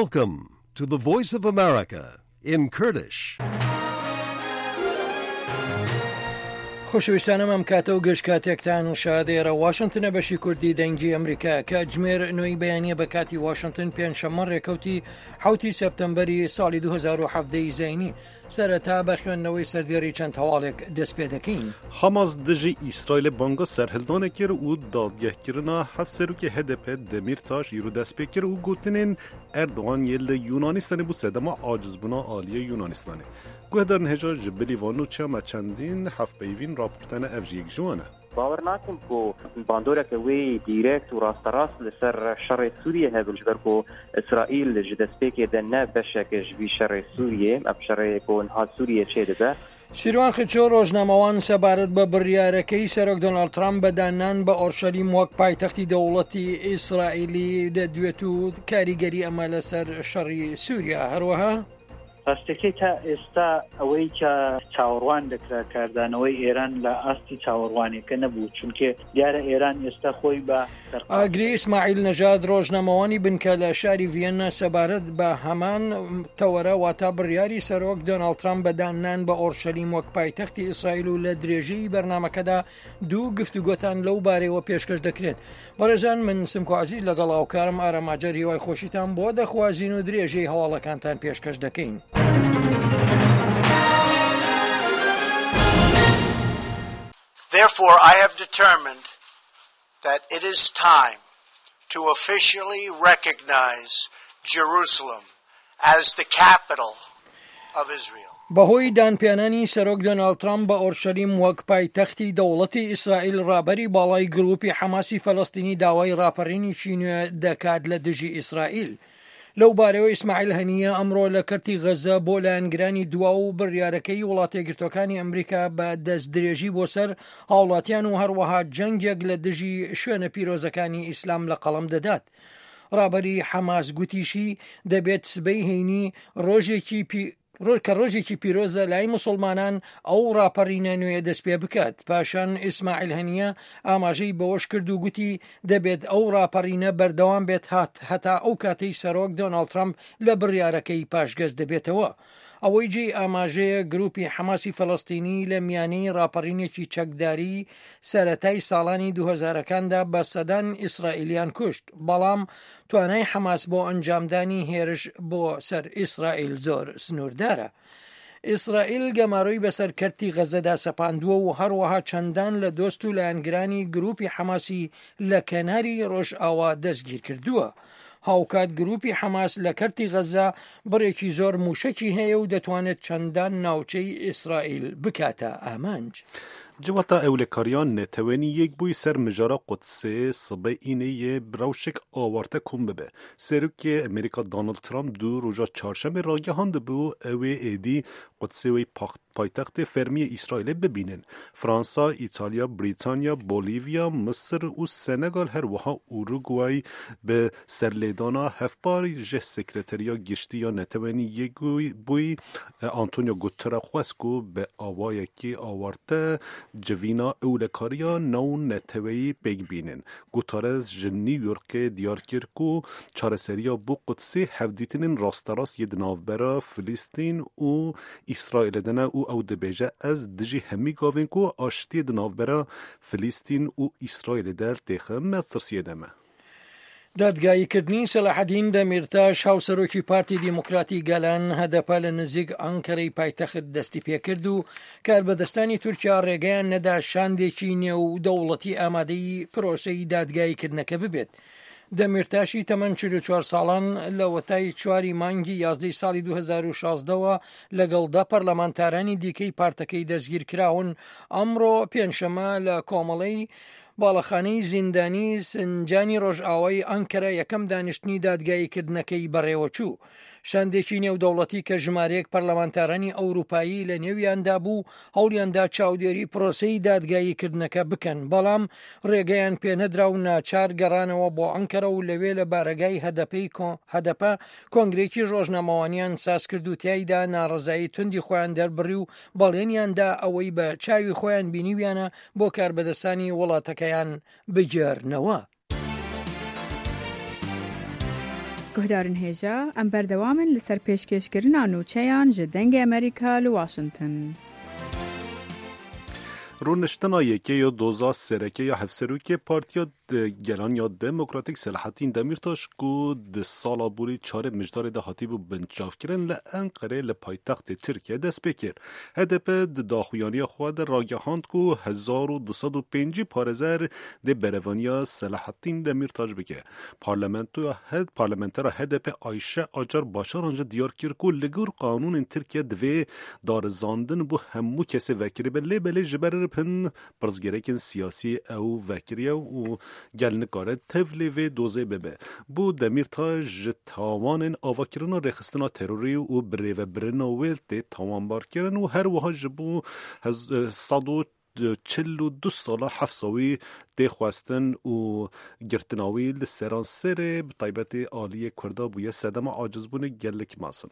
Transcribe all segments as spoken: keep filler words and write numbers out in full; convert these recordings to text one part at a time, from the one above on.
Welcome to the Voice of America in Kurdish. خۆشەویستانم ئەم کاتە و گەشت کاتێکتان شادێرە واشنگتنە بەشی کوردی دەنگی ئەمریکا کە جمێر نوێی بەیانیە بە کاتی واشنگتن پێنجشەممە ڕێکەوتی حوتی سەپتەمبەری ساڵی دوو هەزار و هەڤدە زەینی سەرەتا بە خوێندنەوەی سەردێڕی چەند هەواڵێک دەست پێ دەکەین. حماس دژی ئیسرائیل بانگا سەرهەڵدانێکی و دادگەهکردنا هەفت سەرۆکی هدپ دەمیرتاش ئیرۆ دەست پێ کرد و گوتنین ئەردوغان یە لە یونانیستانی بوو سەدەما عاجزبوونا عالیە یونانیستانی گوهدارن هێژا ji bilîvan û çema çendîn hevpeyvîn raportene ev jî yek ji wan e. باور nakim ku bandoreke wê dîrekt û rasterast li ser şerê Sûriye hebe ji ber ku İsraîl ji destpêkê de ne beşeke ji vî şerê Sûriye ev şerê ku niha Sûriye çê dibe. شیروان خچۆ ڕۆژنامەوان سەبارەت بە بڕیارەکەی سەرۆک دۆناڵد ترامپ بەدانان بە ئۆرشەلیم وەک پایتەختی دەوڵەتی ئیسرائیلی دەدوێت و کاریگەری ئەمە لەسەر شەڕی سووریا هەروەها ڕاستەکەی تا ئێستا ئەوەی کە چاوەڕوان دەکرا کاردانەوەی ئێران لە ئاستی چاوەڕوانێکە نەبوو چونکە دیارە ئێران ئێستا خۆی بە ئاگری ئیسماعیل نەژاد ڕۆژنامەوانی بنکە لە شاری ڤیەنە سەبارەت بە هەمان تەوەرە واتا بڕیاری سەرۆک دۆناڵد ترامپ بەدانان بە ئۆرشەلیم وەک پایتەختی ئیسرائیل و لە درێژەی بەرنامەکەدا دوو گفتوگۆتان لەو بارەوە پێشکەش دەکرێت. بەڕێزان من سمکۆ عەزیز لەگەڵ هاوکارم ئارەماجەر هیوای خۆشیتان بۆ دەخوازین و درێژەی هەواڵەکانتان پێشکەش دەکەین. Therefore, I have determined that it is time to officially recognize Jerusalem as the capital of Israel. بەهۆی دانپێنانی سەرۆک دۆناڵد ترامپ بە ئۆرشەلیم وەک پایتەختی دەوڵەتی ئیسرائیل ڕابەری باڵای گروپی حەماسی فەلەستینی داوای ڕاپەڕینیشی نوێ دەکات لە دژی ئیسرائیل. لەو بارەوە ئیسماعیل هەنیە ئەمڕۆ لە کەرتی غەزە بۆ لایەنگرانی دوا و بڕیارەکەی وڵاتە یەکگرتووەکانی ئەمریکا بە دەست درێژی بۆ سەر هاوڵاتیان و هەروەها جەنگێک لە دژی شوێنە پیرۆزەکانی ئیسلام لە قەڵەم دەدات. ڕابەری حەماس گوتیشی دەبێت سبەی هەینی ڕۆژێکی کە ڕۆژێکی پیرۆزە لای موسڵمانان ئەو ڕاپەڕینە نوێ دەست پێ بکات. پاشان ئیسماعیل هەنیە ئاماژەی بەوەش کرد و گوتی دەبێت ئەو ڕاپەڕینە بەردەوام بێت هات هەتا ئەو کاتەی سەرۆک دۆناڵد ترامپ لە بڕیارەکەی پاشگەز دەبێتەوە. ئەوەی جێ ئاماژەیە گروپی حەماسی فەلەستینی لە میانەی ڕاپەڕینێکی چەکداری سەرەتای ساڵانی دوو هەزارەکاندا بە سەدان ئیسرائیلیان کوشت بەڵام توانای حەماس بۆ ئەنجامدانی هێرش بۆ سەر ئیسرائیل زۆر سنووردارە. ئیسرائیل گەماڕۆی بەسەر کەرتی غەزەدا سەپاندووە و هەروەها چەندان لە دۆست و لایەنگرانی گروپی حەماسی لە کەناری ڕۆژئاوا دەستگیر کردووە. هاوکات گروپی حەماس لە کەرتی غەزە بڕێکی زۆر موشکی هەیە و دەتوانێت چەندان ناوچەی ئیسرائیل بکاتە ئامانج. جواتا ئەولێکاریان نەتەوێنی یەک بووی سەر مژارە قودسێ سبە ئینەیە براوشک ئاوارتە کوم ببێ. سەرۆکی ئەمریکا دۆناڵد ترامپ دوو ڕۆژە چهارشەمێ ڕاگەهاند بوو ئەوێ ئێدی قودسێوەی پایتەختê fermiye İsrailê bibînin. Fransa, İtalya, Brîtanya, Bolîvya, Misir û Senegal her wiha Uruguay bi serlêdana hevparî ji Sekreteriya Giştiya Netewênî Yekbûyî Antonio Guterres xwest ku bi awayekî awarte civîna ewlekariya nav neteweyî pêk bînin. Guterres ji New Yorkê diyar kir ku çareseriya bu Qudsê hevdîtinên rasterast yê di navbera Filîstîn û İsraîlê de ne û ew dibêje ez dijî hemî gavên ku aştiyê di navbera Filîstîn û İsraîlê de têxe me tirsiyê de me. دادگاییکردنی سەلاحەدین دەمیرتاش هاوسەرۆکی پارتی دیموکراتی گەلان هەدەپە لە نزیک ئەنکەرەی پایتەخت دەستی پێکرد و کاربەدەستانی تورکیا ڕێگەیان نەدا شاندێکی نێو دەوڵەتی ئامادەی پرۆسەی دادگاییکردنەکە ببێت. دەمیرتاشی تەمەن چل و چوار ساڵان لە وەتای چواری مانگی یازدەی ساڵی دوو هەزار و شازدەوە لەگەڵدا پەرلەمانتارانی دیکەی پارتەکەی دەستگیر کراون. ئەمڕۆ پێنجشەمە لە کۆمەڵەی باڵەخانەی زیندانی سنجانی ڕۆژئاوای ئەنکەرە یەکەم دانیشتنی دادگاییکردنەکەی بەڕێوەچوو. شاندێکی نێودەوڵەتی کە ژمارەیەک پەرلەمانتارانی ئەوروپایی لە نێویاندا بوو هەوڵیاندا چاودێری پرۆسەی دادگاییکردنەکە بکەن بەڵام ڕێگەیان پێنەدرا و ناچار گەڕانەوە بۆ ئەنکەرە و لەوێ لە بارگای هەدەپەی هەدەپە کۆنگرێکی ڕۆژنامەوانیان ساز کرد و تیایدا ناڕزایی توندی خۆیان دەربڕی و بەڵێنیاندا ئەوەی بە چاوی خۆیان بینیویانە بۆ کاربەدەستانی وڵاتەکەیان بگێڕنەوە. گهدارن هێژا ئەم بەردەوامن لەسەر پێشکەشکردنا نوچەیان ji dengê Amerîka li Washington. رونشتنا یکی یا دوزا سرکه یا هفسروکی پارتیا گلان یا دموکراتیک سلحتین دمیرتاش کو ده سالا بوری چاره مجدار ده حتی بو بنچاف کرن لأنقره لپایتخت ترکیه دست بکر. هدف ده داخویانی خواه ده راگهاند کو هزار و دوصد و پنجی پارزر ده بروانیا سلحتین دمیرتاش بکه. پارلمنتو هد پارلمنتر هدف آیشه آجار باشار آنجا دیار کر کو لگور قانون ترکیه دوی دارزاندن بو همو کسی وکری بله بله جبر پن پرزگرکن سیاسی او وکریه و گل نکاره تفلی و دوزه ببه بو دمیرتاش تاوان آواکرنا رخستنا تروری و بره و برنا ویلت تاوان بار کرن و هر وها جبو صد و چل و دو ساله حفظاوی ده خواستن و گرتناوی لسران سر بطایبت آلی کرده بویه سدم عاجز بونه گلک ماسن.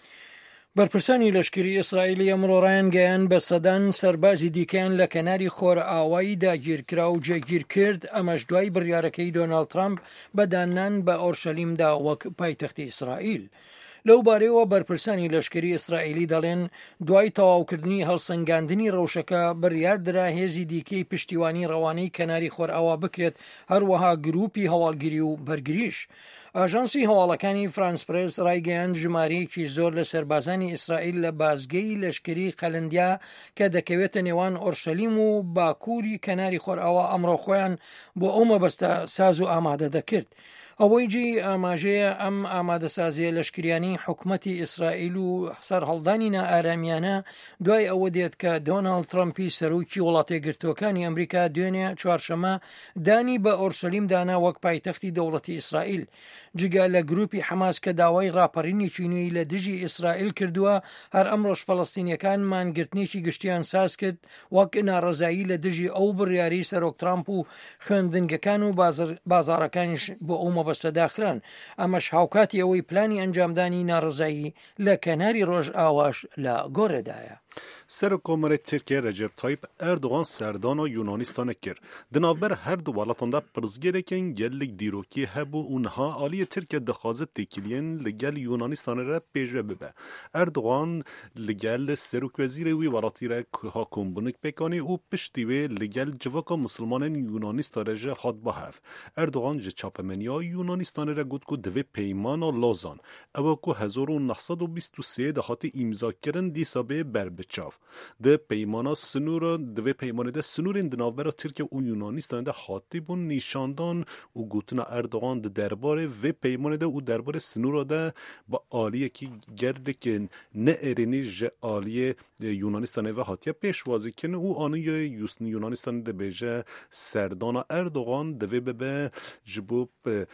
بەرپرسانی لەشکری ئیسرائیلی ئەمڕۆ ڕایانگەیان بە سەدان سەربازی دیکەیان لە کەناری خۆرە ئاوایی داگیرکرا و جێگیر کرد ئەمەش دوای بڕیارەکەی دۆناڵد ترامپ بەدانان بە ئۆرشەلیمدا وەک پایتەختی ئیسرائیل. لەو بارەیەوە بەرپرسانی لەشکری ئیسرائیلی دەڵێن دوای تەواوکردنی هەڵسەنگاندنی ڕەوشەکە بڕیاردرا هێزی دیکەی پشتیوانی ڕەوانەی کەناری خۆرئاوا بکرێت هەروەها گروپی هەواڵگیری و بەرگریش. ئاژانسی هەواڵەکانی فرانس پرێس ڕایگەیاند ژمارەیەکی زۆر لە سەربازانی ئیسرائیل لە بازگەی لەشکری قەلەندیا کە دەکەوێتە نێوان ئۆرشەلیم و باکووری کەناری خۆرئاوا ئەمڕۆ خۆیان بۆ ئەو مەبەستە ساز و ئامادە دەکرد. ئەوەی جێی ئاماژەیە ئەم ئامادەسازیە لەشکریانی حکومەتی ئیسرائیل و سەر هەڵدانی نائارامیانە دوای ئەوە دێت کە دۆناڵد ترامپی سەرۆکی وڵاتە یەکگرتووەکانی ئەمریکا دوێنێ چوارشەمە دانی بە ئۆرشەلیم دانا وەک پایتەختی دەوڵەتی ئیسرائیل. جگە لە گروپی حەماس کە داوای ڕاپەڕینێکی نوێی لە دژی ئیسرائیل کردووە هەر ئەمڕۆژ فەڵەستینیەکان مانگرتنێکی گشتیان ساز کرد وەک ناڕەزایی لە دژی ئەو بڕیاری سەرۆک ترامپ و خوێندنگەکان و بازاڕەکانیش بۆ ئەو مەبەستە داخران. ئەمەش هاوکاتی ئەوەی پلانی ئەنجامدانی ناڕەزایی لە کەناری ڕۆژ ئاواش لە گۆڕێدایە. سر کمر ترکیه رجب طایب اردوغان سردان و یونانستان کر. دنابر هر دو ولاتان دا پرزگره کن گل دیروکی هبو اونها آلی ترکیه دخوازت تکیلین لگل یونانستان را پیجه ببه. اردوغان لگل سروک وزیر وی ولاتی را ها کمبونک بکانی و پشتیوه لگل جواکا مسلمان یونانستان را حاد با هف. اردوغان جه چاپمنیا یونانستان را گود که دوی پیمان و لازان. او که هزار و نهصد و بیست و سه دهاتی امضا کرن دیسابه بر بچاف. ده پیمانا سنور ده پیمانه ده سنورین دناور ترکیه و یونانستان ده حاطی بون نشاندان و گوتنا اردوغان ده درباره و پیمانه ده و درباره سنور ده با آلیه که گرده که نه ارینی ج آلیه یونانستان و حاطیه پیشوازی کنه و آنو یونانستان ده بیجه سردان اردوغان ده به جبو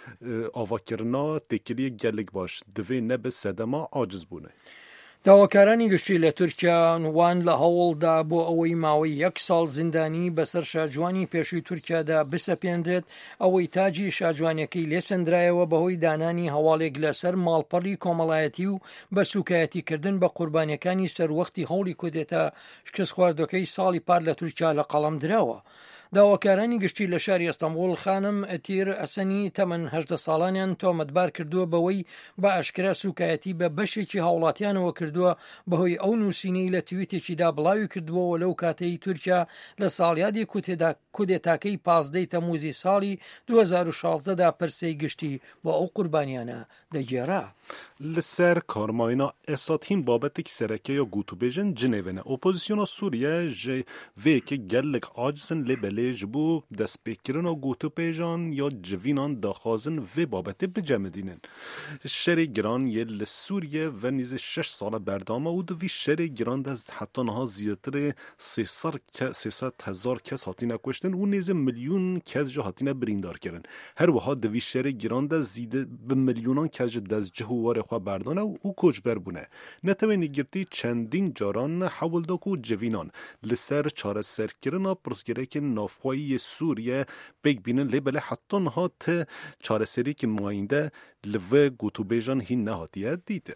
آواکرنا تکیلی گلگ باش ده نه به سدما عاجز بونه. داواکارانی گشتی لە تورکیا وان لە هەوڵدا بۆ ئەوەی ماوەی یەک ساڵ زیندانی بەسەر شاجوانی پێشووی تورکیادا بسەپێندرێت ئەوەی تاجی شاجوانیەکەی لێسەندرایەوە بەهۆی دانانی هەواڵێک لەسەر ماڵپەڕی کۆمەڵایەتی و بە سوکایەتیکردن بە قوربانیەکانی سەروەختی هەوڵی کودێتا شکست خواردەکەی ساڵی پار لە تورکیا لە قەڵەم درراوە. داواکارانی گشتی لە شاری ئەستەمبول خانم ئەتیر ئەسەنی تەمەن هەژدە ساڵانیان تۆمەتبار کردووە بەوەی بە ئاشکرا سوکایەتی بە بەشێکی هاوڵاتیانەوە کردووە بەهۆی ئەو نووسینەی لە تویتێکیدا بڵاوی کردووەوە لەو کاتەی تورکیا لە ساڵیادی کودێتاکەی پازدەی تەموزی ساڵی دو هەزار و شازدەدا پرسەی گشتی بۆ ئەو قوربانیانە دەگێڕا. لسر کارماینا اساتین بابتک سرکه یا گوتو بیجن جنیونه اپوزیسیونا سوریه جه وی که گلک آجزن لبله جبو دست بکرن و گوتو بیجان یا جوینان داخازن وی بابته بجمع دینن. شر گران یه لسوریه و نیز شش سال بردامه و دوی شر گران دست حتی نها زیادتر سیصد هزار کس هاتینه کشتن و نیز میلیون کس جه هاتینه بریندار کرن. هر وها دوی شر گران دست زیده به میلیونان کس جه دست جهوار خواه بردانه و او کجبر بونه. نتوه نگرتی چندین جاران حولداک و جوینان لسر چاره سر کرنا پرسگره که نافخواهی سوریه بگ بینن لبله حتی نها ته چاره سری که ماینده لوه گوتو بیجان هی نهاتیه دیدن.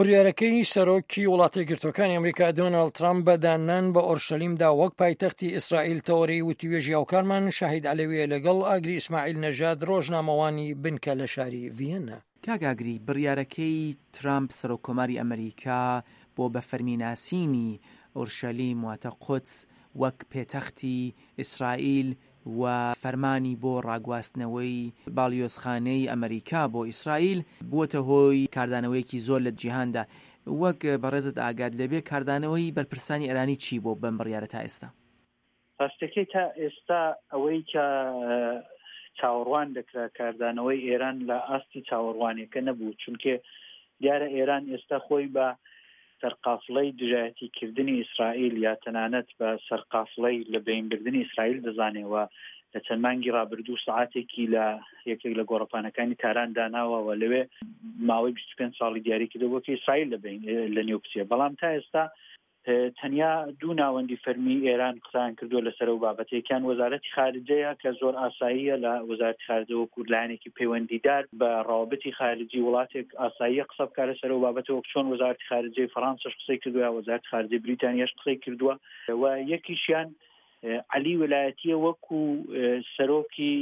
بڕیارەکەی سەرۆکی وڵاتە گرتوەکانی ئەمریکا دۆناڵد ترامپ بەدانان بە ئۆرشەلیمدا وەک پایتەختی ئیسرائیل تەوەری وتیوێژی هاوکارمان شاهید عەلەویە لەگەڵ ئاگری ئیسماعیل نەژاد ڕۆژنامەوانی بنکە لە شاری ڤیەنە. کاگاگری بڕیارەکەی ترامپ سەرۆکۆماری ئەمریکا بۆ بەفەرمیناسینی ئۆرشەلیم واتە قودس وەک پێتەختی ئیسرائیل و فەرمانی بۆ ڕاگواستنەوەی باڵیۆزخانەی ئەمریکا بۆ ئیسرائیل بووەتە هۆی کاردانەوەیەکی زۆر لە جیهاندا. وەک بەڕێزت ئاگاد لەبێ کاردانەوەی بەرپرسانی ئێرانی چی بۆ بەم بڕیارە تا ئێستا؟ ڕاستەکەی تا ئێستا ئەوەی کە چاوەڕوان دەکرا کاردانەوەی ئێران لە ئاستی چاوەڕوانێکە نەبوو، چونکە دیارە ئێران ئێستا خۆی بە سەرقافڵەی دژایەتیکردنی ئیسرائیل یا تەنانەت بە سەرقافڵەی لە بینبردنی ئیسرائیل دەزانێەوە. لە چەند مانگی ڕابردوو سعاتێکی لە یەکێک لە گۆڕەپانەکانی تاران داناوەوە لەوێ ماوەی بیست و پێنج ساڵی دیاری کردەوە کە ئیسرائیل لە نێو کچێ. بەڵام تا ئێستا تەنیا دوو ناوەندی فەرمی ئێران قسان کردووە لەسەر و بابەتێکیان وەزارەتی خارجەیە کە زۆر ئاساییە لە وەزارەتی خارجەوە کوردلایەنێکی پەیوەندیدار بە ڕاوبەتی خارجی وڵاتێک ئاساییە قسە بکات لەسەر و بابەتەوە چۆن وەزارەتی خارجەی فەڕەنساش قسەی کردووە، وەزارەتی خارجەی بریتانیاش قسەی کردووە و یەکیشیان علی وەلایەتیە وەکو سەرۆکی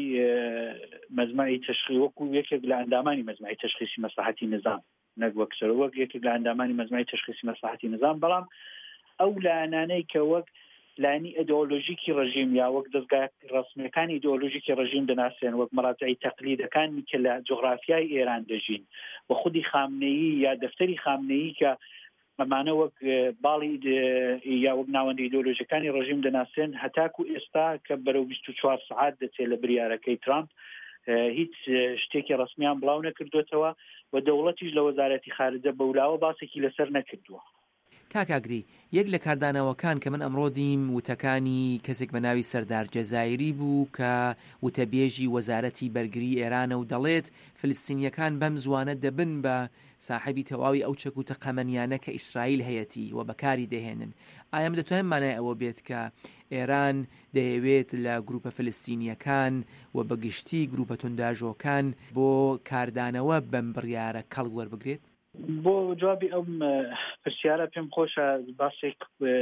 مەجموعی تەشخیص وەکو یەکێک لە ئەندامانی مەجموعی تەشخیصی مەسلحەتی نظام نەک وەک سەرۆک یەکێک لە ئەندامانی مەجموعی تەشخیصی مەسلحەتی نظام. بەڵام ئەو لایەنانەی کە وەک لانی ئیدئۆلۆژیکی ڕژیم یا وەک دەستگای ڕسمیەکانی ئیدئۆلۆژیکی ڕژیم دەناسێن وەک مەراجعی تەقلیدەکانی کە لە جوغرافیای ئێران دەژین و خودی خامنەیی یا دەفتەری خامنەیی کە ئەمانە وەک باڵی یا وەک ناوەندی ئیدئۆلۆژیەکانی ڕژیم دەناسێن هەتاکو ئێستا کە بەرەو بیست و چوار سەعات دەچێت لە بریارەکەی ترامپ هیچ شتێکی ڕسمیان بڵاو نەکردوێتەوە و دەوڵەتیش لە وەزارەتی خارجە بەولاوە باسێکی لەسەر نەکردووە. کاکاگری یەک لە کاردانەوەکان کە من ئەمڕۆ دیم وتەکانی کەسێک بە ناوی سەردار جەزایری بوو کە وتەبێژی وەزارەتی بەرگری ئێرانە و دەڵێت فلستینیەکان بەم زوانە دەبن بە ساحەبی تەواوی ئەو چەکوتە قەمەنیانە کە ئیسرائیل هەیەتی و بەکاری دەهێنن. ئایا دەتوانین مانای ئەوە بێت کە ئێران دەیەوێت لە گروپە فلستینیەکان و بەگشتی گروپە تونداژۆکان بۆ کاردانەوە بەم بڕیارە کەڵ وەربگرێت؟ بۆ جوابی ئەم پرسیارە پێم خۆشە باسێک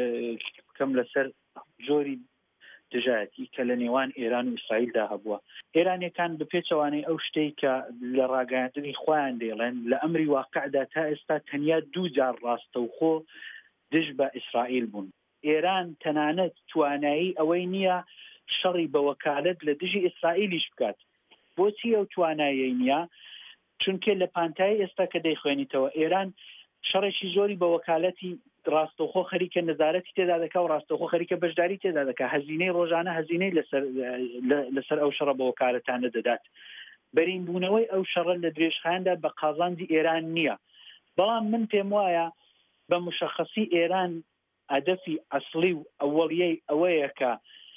بکەم لەسەر جۆری دژایەتی کە لە نێوان ئێران و ئیسرائیلدا هەبووە. ئێرانیەکان بەپێچەوانەی ئەو شتەی کە لە ڕاگەاندنی خۆیان دێڵێن لە ئەمری واقعدا تا ئێستا تەنیا دوو جار ڕاستەوخۆ دژ بە ئیسرائیل بوون. ئێران تەنانەت توانایی ئەوەی نییە شەڕی بە وەکالەت لە دژی ئیسرائیلیش بکات. بۆچی ئەو توانایی نییە؟ چونکە لە پانتای ئێستا کە دەیخوێنیتەوە ئێران شەڕێکی زۆری بە وەکالەتی ڕاستەوخۆ خەریکە نەزارەتی تێدا دەکا و ڕاستەوخۆ خەریکە بەشداری تێدا دەکا. هەزینەی ڕۆژانە هەزینەی لەسەر لەسەر ئەو شەڕە بە وەکالەتانە دەدات. بەرینبوونەوەی ئەو شەڕە لە درێژخایاندا بە قازانجی ئێران نییە. بەڵام من پێم وایە بە مشەخەسی ئێران هەدەفی ئەسڵی و ئەوەڵیەی ئەوەیە کە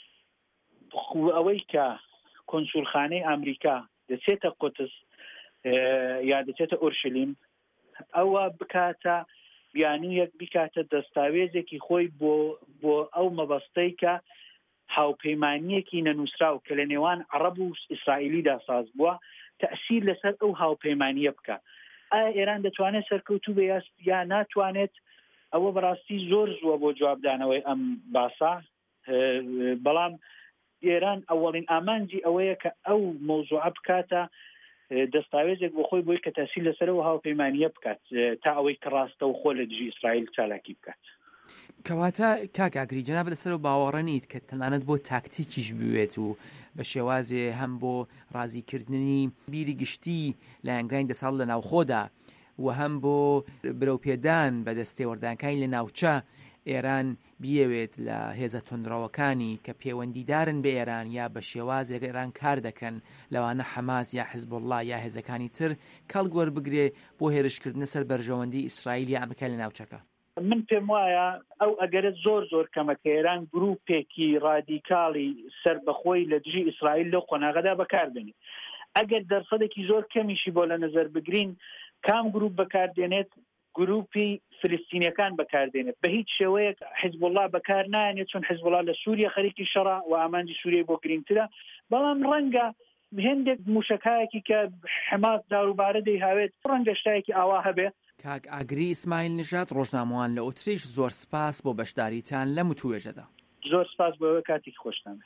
ئەوەی کە کۆنسولخانەی ئەمریکا دەچێتە قودس یا دەچێتە ئۆرشلیم ئەوە بکاتە بیانوویەک بکاتە دەستاوێزێکی خۆی بۆ بۆ ئەو مەبەستەی کە هاوپەیمانیەکی نەنووسراو کە لە نێوان عەرەب و ئیسرائیلیدا ساز بووە تەئسیر لەسەر ئەو هاوپەیمانیە بکە. ئایا ئێران دەتوانێت سەرکەوتوو بێ یا ناتوانێت؟ ئەوە بەڕاستی زۆر زووە بۆ جوابدانەوەی ئەم باسا. بەڵام ئێران ئەوەڵین ئامانجی ئەوەیە کە ئەو مەوزوعە بکاتە دەستاوێزێک بۆ خۆی بۆی کە تەسیل لەسەرەوە هاوپەیمانیە بکات تا ئەوەی کە ڕاستە و خۆ لە دژی ئیسرائیل چالاکی بکات. کەواتە کاکاگری جەناب لەسەر و باوەڕە نیت کە تەنانەت بۆ تاکتیکیش بوێت و بە شێوازێ هەم بۆ ڕازیکردنی بیری گشتی لە ئەنگرانی دەساڵ لە ناوخۆدا و هەم بۆ برەوپێدان بە دەستێوەردانەکانی لە ناوچە ئێران بیەوێت لە هێزە تۆندڕەوەکانی کە پەیوەندیدارن بە ئێران یا بە شێوازێک ئێران کار دەکەن لەوانە حەماس یا حیزبوڵڵا یا هێزەکانی تر کەڵگوەر بگرێ بۆ هێرشکردنە سەر بەرژەوەندی ئیسرائیل یا ئەمریکا لە ناوچەکە. من پێم وایە ئەو ئەگەرە زۆر زۆر کەمەکە ئێران گروپێکی ڕادیکاڵی سربەخۆی لە دژی ئیسرائیل لەو قۆناغەدا بەکاردێنێت. ئەگەر دەرفەدێکی زۆر کەمیشی بۆ لە نەزەر بگرین کام گروپ بەکاردێنێت گروپی فلستینیەکان بەکاردێنێت. بە هیچ شێوەیەک حیزبوڵڵا بەکار نایەنێت چون حیزبوڵڵا لە سووریا خەریکی شەڕە و ئامانجی سووریای بۆ گرنگترە. بەڵام ڕەنگە هێندێک موشکایەکی کە حماس داروبارە دەیهاوێت ڕەنگە شتایەکی ئاوا هەبێ کاک ئاگری ئیسماعیل نژاد ڕۆژنامەوان لە ئۆتریش زۆر سپاس بۆ بەشداریتان لەم وتوێژەدا. زۆر سپاس بۆەوە کاتێکی خۆشتانە.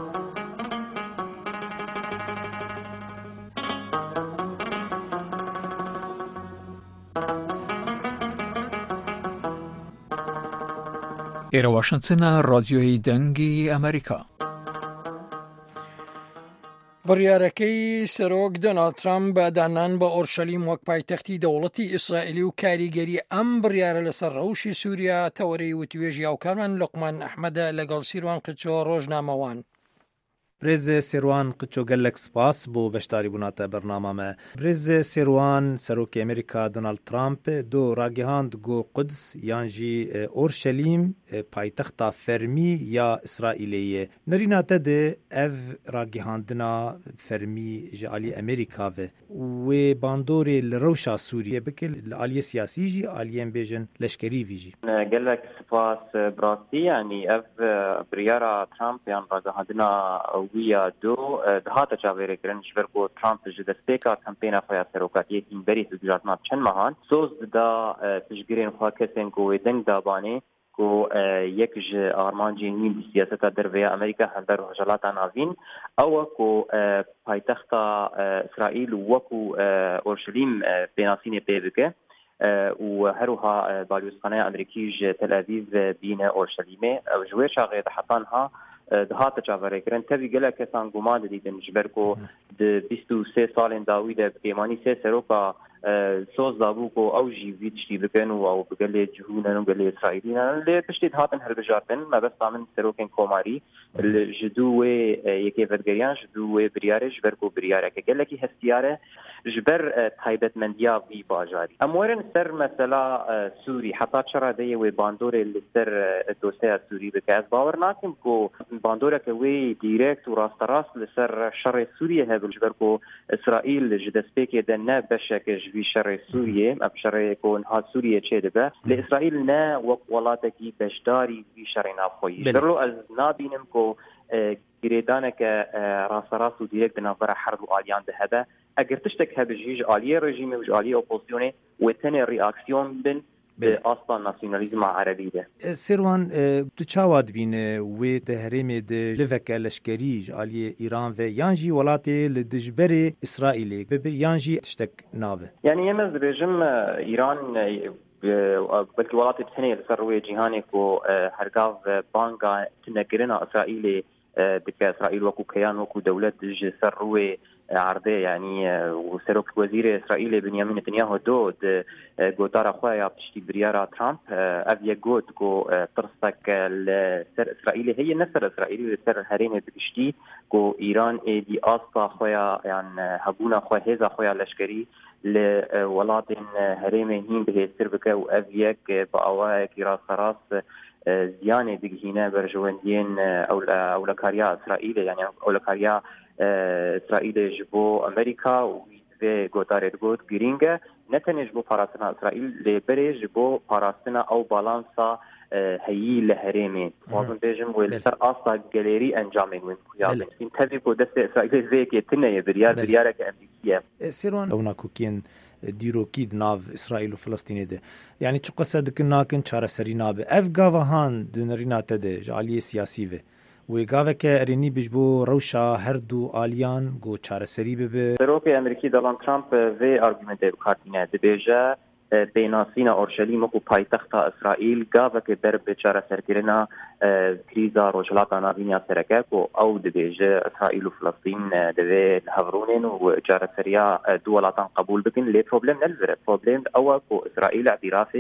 ئێرە واشنگتنە ڕادیۆی دەنگی ئەمریکا. بڕیارەکەی سەرۆک دۆناڵد ترامپ بە دانان بە ئۆرشەلیم وەک پایتەختی دەوڵەتی ئیسرائیلی و کاریگەری ئەم بڕیارە لەسەر ڕەوشی سووریا تەوەرەی وتوێژی هاوکارمان لوقمان ئەحمەدە لەگەڵ سیروان قچۆ ڕۆژنامەوان. برێز سێروان قچۆ گەلێک سپاس بۆ بەشداری بووناتە بەرنامەمە. برێز سێروان سەرۆکی ئەمریکا دۆناڵد ترامپ دۆ ڕاگەهاند گۆ قودس یانجی ئۆرشەلیم پایتەختا فەرمی یا ئیسرائیلەیە. نەریناتە دێ ئەڤ ڕاگەهاندنا فەرمی ژە ئالی ئەمریکاوە وێ باندۆرێ لە ڕەوشا سووریە بکرد لە ئالیە سیاسیژی ئالیەن بێژن لەشکەریڤیژی. گەلێک سپاس براستی ینی ئەڤ بڕیارە ترامپ یان ڕاگەهاندنا ویە دۆ دهاتە چاوێرەکردن ji ber ku Trump ji destpêka kampêna xwe ya serokatiyê tîmberî hilbijartina çend mehan soz dida piştgirên xwe kesên ku wê deng dabanê ku yek ji armancên nîm siyaseta derveya Amerîka hember rojhelata navîn ew ku paytexta İsraîl wekû Orşelîm pênasînê pê bike û herûha balyozxaneya Amerîkî ji Tel Aviv bîne Orşelîmê ew ji wê çaxê dihetan ha دهات چاوەڕێکردن تەوی gelek kesan guman didîtin ji ber ku di bîst û sê salên dawî de pêmanî sê seroka soz dabû ku ew jî vî tiştî bikin û ew bi gelê cihûnin û gelê İsraîlînan lê piştî dihatin hilbijartin mebesta min serokên komarî ji dû wê yekê vedgeriyan ji dû wê biryarê ji ber ku biryareke gelekî hestiyar e ji ber taybetmendiya vî bajarî. Em werin ser mesela Sûrî heta çera deyê wê bandorê li ser dosyeya Sûrî bike. Ez bawer nakim ku bandoreke wê dîrekt û rasterast li ser şerê Sûriyê hebe ji ber ku İsraîl ji destpêkê de ne beşeke ji vî şerê Sûriyê ev şerê ku niha Sûriyê çê dibe lê İsraîl ne wek welatekî beşdarî vî şerê navxweyî. Ji ber lo ez nabînim ku girêdaneke rasterast û dîrekt di navbera herb û aliyan de hebe. Eger tiştek hebe jî ji aliyê rejîmê û ji aliyê opozisyonê wê tenê reaksiyon bin bi asla nasyonalîzma Erebî de. Sêrwan tu çawa dibîne wê di herêmê de liveke leşkerî ji aliyê Îran ve yan jî welatê li dijberê İsraîlê bibe yan jî tiştek nabe. Yani em ez dibêjim Îran belkî welatê tenê li ser rûyê cîhanê ku hergav banga tunekirina İsraîlê dike İsraîl wekû keyan wekû dewlet ji ser rûyê عرضه یعنی سرۆک وەزیرê İsraîlê Benyamin Netanyahu do di gotara xwe ya piştî biryara Trump ev yek got ku tirsek li ser İsraîlê heye ne ser İsraîlê li ser herêmê bigiştî ku Îran êdî asta xwe ya yan hebûna xwe hêza xwe ya leşkerî li welatên herêmê hîn bihêztir bike û ev yek bi awayekî rasterast ziyanê digihîne ber ji wendiyên ewlekariya İsraîlê yani ewlekariya İsraîlê ji bo Amerîka û vê gotarê digot girîng e ne tenê ji bo parastina İsraîl lê berê ji bo parastina ew balansa heyî li herêmê wazim bêjim wê li ser asla gelerî encamên wê xuya bin tevî ku destê İsraîlê vêyekê tune ye biryar biryareke Amerîkî ye. Sêrwan ew nakokiyên dîrokî di nav İsraîl û Filistînê de yanî çi qese dikin nakin çareserî nabe ev gavahan di nêrîna te de ji aliyê siyasî ve wê gaveke erênî bij bo rewşa her du aliyan got çareserî bibe. Serokê Amerîkî Donald Trump vê argümentê bikartîne dibêje pênasîna Orşelîm wekû paytexta İsraîl gaveke ber bi çareserkirina krîza rojhilata navîn ya sereke ku ew dibêje İsraîl û Filistîn divê li hevrûnên û çareseriya du welatan qebûl bikin lê problem ne li vir e problem ew e ku İsraîl etirafê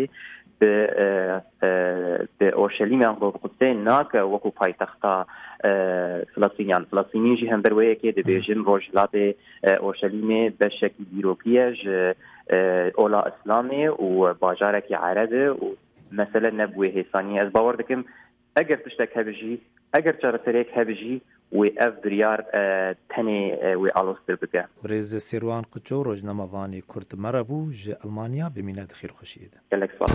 bi Orşelîmyan bi Qudsê nake wekû paytexta Filistîn yan Filistînî jî hember wê yekê dibêjin rojhilatê Orşelîmê beşekî dîrokî ye ji ola İslamê û bajarekî Erebê û mesele ne bi wê hêsaniyê ez bawer dikim eger tiştek hebe jî eger çareseriyek hebe jî wê ev biryar tenê wê alostir bike. Birêz Sêrwan Qıço rojnamevanê Kurd merebû ji Almanya bi mînet xêrxweşiyê de. Gelek spas.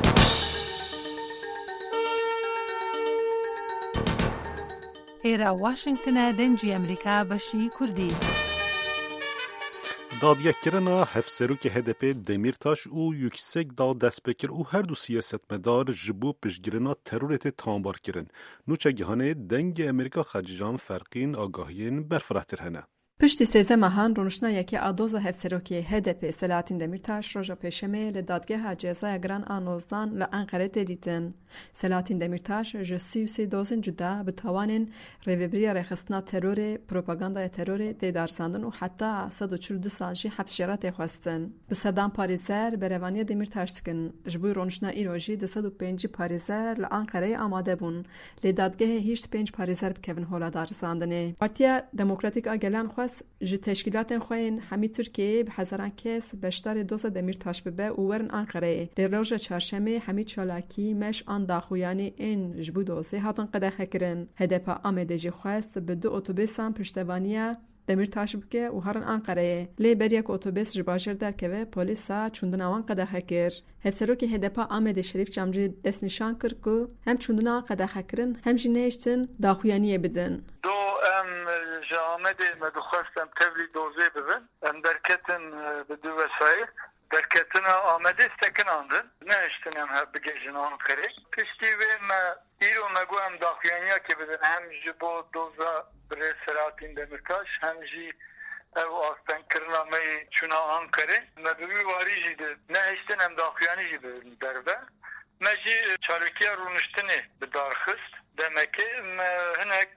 ئێرە واشنگتنە دەنگی ئەمریکا بەشی کوردی. دادیەکردنا هەفسەرۆکی H D P Demirtaş û Yüksek Dağ destpêkir û her du siyasetmedar ji bo piştgirina terorê tê tambar kirin. Nûçegihanê dengê Amerîka xecican ferqîn agahiyên berfirehtir hene. Piştî sêze mehan rûniştinayekî a doza hevserokê H D P Selahattin Demirtaş roja pêşemê li dadgeha cezaya giran a nozdan li Enqerê tê dîtin. Selahattin Demirtaş ji sî û sê dozên cuda bi tawanên rêveberiya rêxistina terorê, propagandaya terorê tê darsandin û heta sed û çil û du sal jî hevsjêra tê xwestin. Bi sedan parêzer berevaniya Demirtaş dikin. Ji bo rûniştina îro jî di sed û pêncî parêzer li Enqereyê amade bûn. Lê dadgehê hîç pênc parêzer bikevin hola darsandinê. Partiya Demokratîk a Gelan xwest ji teşkîlatên xwe yên hemî Tirkiyeyê bi hezaran kes beşdarê doza Demirtaş bibe û werin Enqereyê. Lê roja çarşemê hemî çalakî meş an daxuyanî ên ji bo dozê hatin qedexekirin. H D P Amedê jî xwest bi du otobêsan piştevaniya Demirtaş bike û herin Enqereyê. Lê beriyek otobês ji bajêr derkeve polîsa çûndina wan qedexe kir. Hevserokê H D P Amedê Şerîf Camcî destnîşan kir ku hem çûndina wan qedexe kirin hem jî nehêştin daxuyaniyê bidin. em ji Amedê me dixwestin tevlî dozê bibin. Em derketin bi du vesayîl. Derketina Amedê stekinandin. Nehêştin em hev bigêjin Enqerê. Piştî wê me îro me got em daxuyaniyekê bidin hem ji bo doza birê Selahattin Demirtaş hem jî ev astenkirina me çûna Enqerê. Me bi wî warî jî nehêştin em daxuyanî jî bibin derve. Me jî çarekiya rûniştinê bi dar xist. Demekî me hinek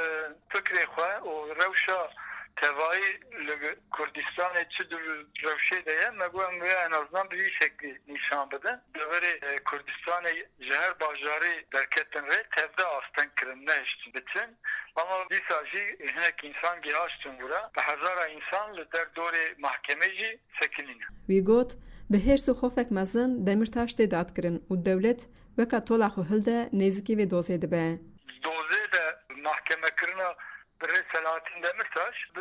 fikrê xwe û rewşa tevayî li Kurdistanê çi rewşê de ye me got em wê en aznan bi vî şeklî nîşan bidin. Di werê Kurdistanê ji her bajarê derketin rê tevde astenkirin nehêştin bitin. Ama dîsa jî hinek însan gihaştin bûra bi hezara însan li der dorê mahkemê jî sekinîne. Wî got bi hêrs û xofek mezin Demirtaş tê dadkirin û dewlet weka tola xwe hilde nêzîkî vê dozê dibe. Dozê de mahkemekirina birê Selahattin Demirtaş bi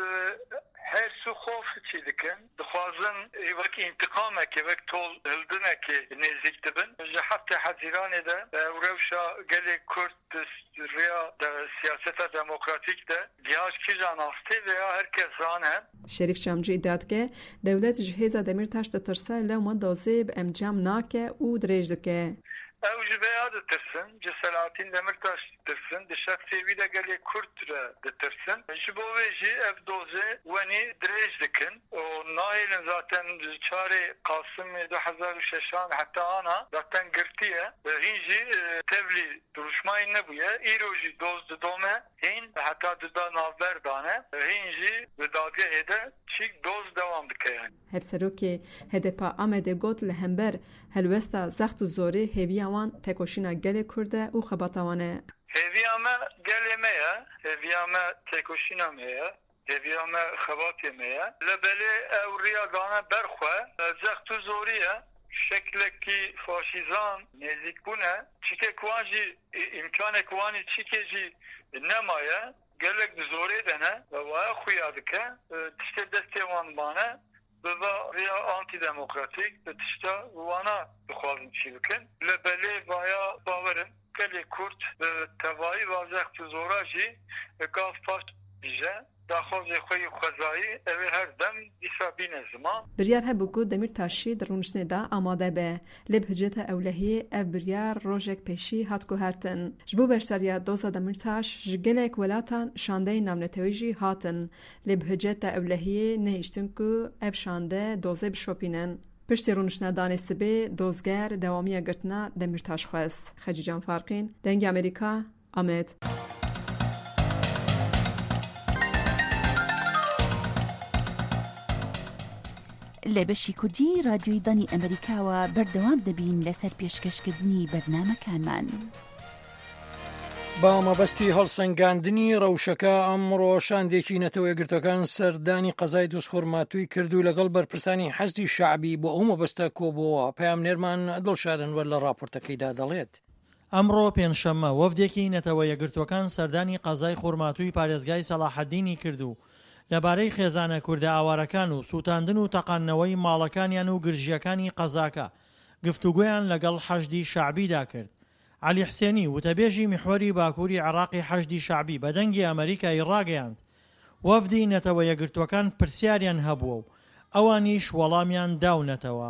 hêrs û xof çî dikin. Dixwazin wekî întiqamekê wek tol hildinekê nêzik dibin. Ji heftê Hezîranê de rewşa gelê Kurd rêya siyaseta demokratîk de gihaş kîjan astê veya herkes zane. Şerîf Camcî îdia dike dewlet ji hêza Demirtaş ditirse lewma dozê bi encam nake û dirêj dike. Ew ji vêya ditirsin, ji Selahattin Demirtaş ditirsin, di şexsê wî de gelê Kurd re ditirsin. Ji bo wê jî ev dozê wenî dirêj dikin û nahêlin zaten çarê Qasîmê du hezar û şeşan heta ana zaten girtiye. Hîn jî tevlî duruşmayê nebûye. Îro jî doz didome hîn heta dida navber dane. Hîn jî bi dadgehê de çîk doz dewam dike yani. Hevserokê H D P Amedê got li hember helwesta zext û zorê hêviya wan tekoşîna gelê Kurd e û xebata wan e. Hêviya me gelê me ye, hêviya me tekoşîna me ye, hêviya me xebatê me ye. Li belê ew rêya dane berxwe, zext û zorî ye. Şeklekî faşîzan nêzik bûne, çîkek wan jî imkanek wanî çîkê jî nemaye, gelek bi zorê de ne, ve waya xuya dike, tiştê destê wan bane, bi rêya antîdemokratîk, bi tişta wana dixwazin çî bikin. Li belê vaya bawerim, gelê Kurd bi tevayî va zext û zora jî gav paş dîje. Daxwazê xwe yê xwezayî ev ê her dem dîsa bîne ziman. Biryar hebû ku Demirtaşî di rûniştinê de amade be. Lê bi hiceta ewlehiyê ev biryar rojek pêşî hat guhertin. Ji bo beşdariya doza Demirtaş ji gelek welatan şandeyên navnetewî jî hatin. Lê bi hiceta ewlehiyê nehêştin ku ev şande dozê bişopînin. Piştî rûniştina danê sibê dozger dewamiya girtina Demirtaş xwest. Xecîcan Farqîn, Dengê Amerîka, Amed. لە بەشی کوردی رادیۆی دانی ئەمریکاوە بەردەوام دەبین لەسەر پێشکەشکردنی بەرنامەکانمان. با مەبەستی هەڵسەنگاندنی ڕەوشەکە ئەمڕۆ شاندێکی نەتەوە یەکگرتوەکان سەردانی قەزای دۆستخۆرماتووی کردو لەگەڵ بەرپرسانی حەزی شەعبی بۆ ئەو مەبەستە کۆبووە. پەیامنێرمان دڵشادن وەر لە راپۆرتەکەیدا دەڵێت. ئەمڕۆ پێنجشەممە وەفدێکی نەتەوە یەکگرتوەکان سەردانی قەزای خۆرماتووی پارێزگای سەلاحەددینی کردو لەبارەی خێزانە کوردە ئاوارەکان و سووتاندن و تەقانەوەی ماڵەکانیان و گرژیەکانی قەزاکە گفتوگویان لەگەڵ حەشدی شەعبیدا کرد. عەلی حسێنی وتەبێژی میحوەری باکووری عێراقی حەشدی شەعبی بە دەنگی ئەمریکای ڕاگەیاند وەفدی نەتەوە یەکگرتوەکان پرسیاریان هەبووە و ئەوانیش وەڵامیان داونەتەوە.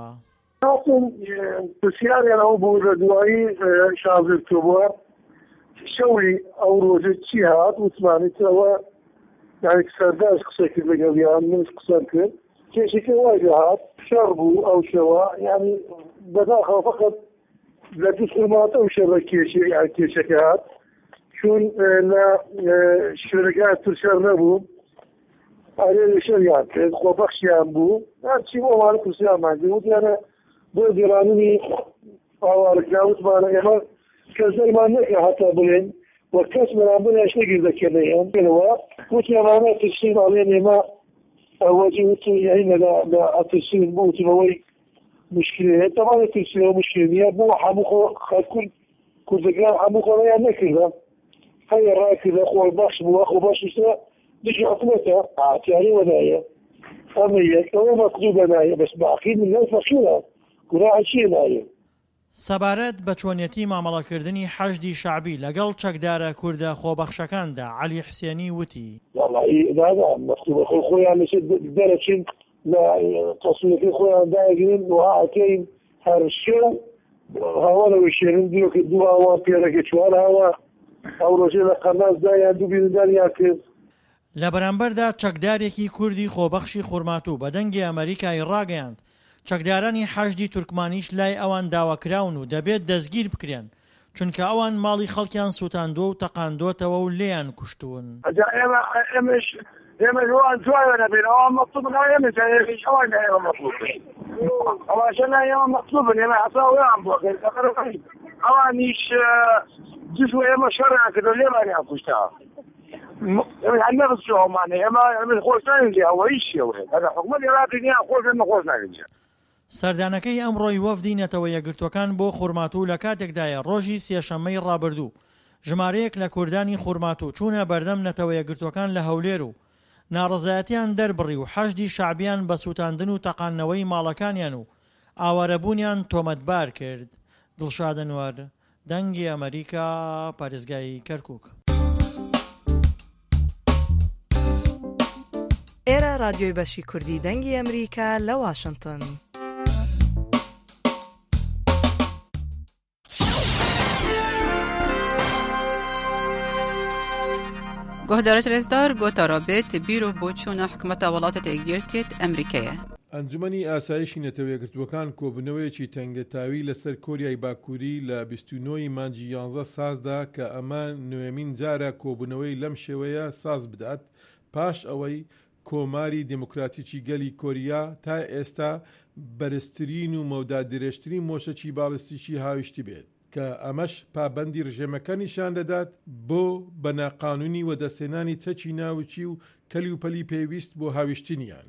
پرسیاریانەوە بوو لە دوایی شازرتۆ بووە شەوی ئەو ڕۆژە چی هات وتمانیتەوە یعنی سەرداش قسە کرد لەگەڵیان منش قسەم کرد کێشەکە وای هات شەڕ بوو ئەو شەوە یعنی بەداخەوە فقط لە دوو خورماتە ئەو شەڕە کێشە یان کێشەکە هات چون لە شوێنەکان تر شەڕ نەبوو ئارێ شەریان کرد خۆبەخشیان بوو هەرچی بۆ ئەوانە پرسیامان کرد وتیانە بۆ گێراننی ئاوارەکان وتمانە ئێمە کەس دەیمان نەکە هەتا بڵێن وە کەس بەرامبەر هێچ نەگیر دەکەنەوە بێنەوە وتیانانە ترسین ئەڵێن ئێمە ئەوەجی وتی یعنی لە ئەترسین بۆ وتمەوەی مشکلەیە تەمامە ترسینەوە مشکل نییە بۆ هەموو خەکورد کوردەکان هەموو خۆڕیان نەکردە هەیە ڕاکردە خۆی بەخش بووە خۆ بەشیشتە دشی حکومەتە ئاتیاری وەدایە ئەمە یەک ئەوە مەقدوبە نایە بەس باقی ملت فەقیرە گوناحی چییە نایە. سەبارەت بە چۆنیەتی مامەڵەکردنی حەشدی شعبی لەگەڵ چەکدارە کوردە خۆبەخشەکاندا عەلی حسێنی وتی وەڵڵی دادا مەکتوبە خۆی خۆیان لەسێ دەرەچین لە تەسوولەکەی خۆیان داگرن وها ئەکەین هەر شێو هاوانەوەی شێنن دیوەکە دوو هاوان پێرەکە چوار هاوە ئەو ڕۆژێ لە قەرناز دایان دوو بیرداریان کرد. لە بەرامبەردا چەکدارێکی کوردی خۆبەخشی خورماتوو بە دەنگی ئەمریکای ڕاگەیاند چەکدارانی حەشدی تورکمانیش لای ئەوان داواکراون و دەبێت دەستگیر بکرێن چونکە ئەوان ماڵی خەڵکیان سووتاندۆ و تەقاندۆتەوە و لێیان کوشتوون. ئێمەش ئێمە هەوان جوایە نەبێن ئەوان مەقتوبن ئێمەش ئەوان ئێمە مەقتوبن ئەواشە لا ئێمە مەقتوبن ئێمە حەساویان بۆکەن ئەوانیش جزو ئێمە شەڕیان کردو لێمانیان کوشتا هەنە بچۆمانە ئێمە ئەمە خۆش ناگرێ ئەوەی شێوێ هەدا حکومەت عێراقی نییە خۆش ئێمە خۆش ناگرێ. سەردانەکەی ئەمڕۆی وەفدی نەتەوە یەکگرتوەکان بۆ خورماتوو لە کاتێکدایە ڕۆژی سێشەممەی ڕابردوو ژمارەیەک لە کوردانی خورماتوو چوونە بەردەم نەتەوە یەکگرتوەکان لە هەولێر و ناڕەزایەتیان دەربڕی و حەشدی شعبیان بە سووتاندن و تەقانەوەی ماڵەکانیان و ئاوارەبوونیان تۆمەتبار کرد. دڵشاد ئەنوەر دەنگی ئەمریکا پارێزگای کەرکووک. ئێرە رادیۆی بەشی کوردی دەنگی ئەمریکا لە واشنگتن. گهدارت رزدار گوتا رابط بیرو بۆچوونە حکومەتە وڵاتە یەکگرتوویەت ئەمریکایە. ئەنجومەنی ئاسایشی نەتەوەیەکگرتووەکان کۆبوونەوەیەکی تەنگەتاوی لەسەر کۆریای باکووری لە بیست و نۆی مانگی یانزە سازدا کە ئەمە نوێمین جارە کۆبوونەوەی لەم شێوەیە ساز بدات پاش ئەوەی کۆماری دموکراتیکی گەلی کۆریا تا ئێستا بەرزترین و مەودا درێژترین مۆشەکی باڵستیکی هاویشتی بێت کە ئەمەش پابەندی ڕژێمەکانیشان دەدات بۆ بەناقانونی وەدەستێنانی چەکی ناوچی و کەلی و پەلی پێویست بۆ هاویشتنیان.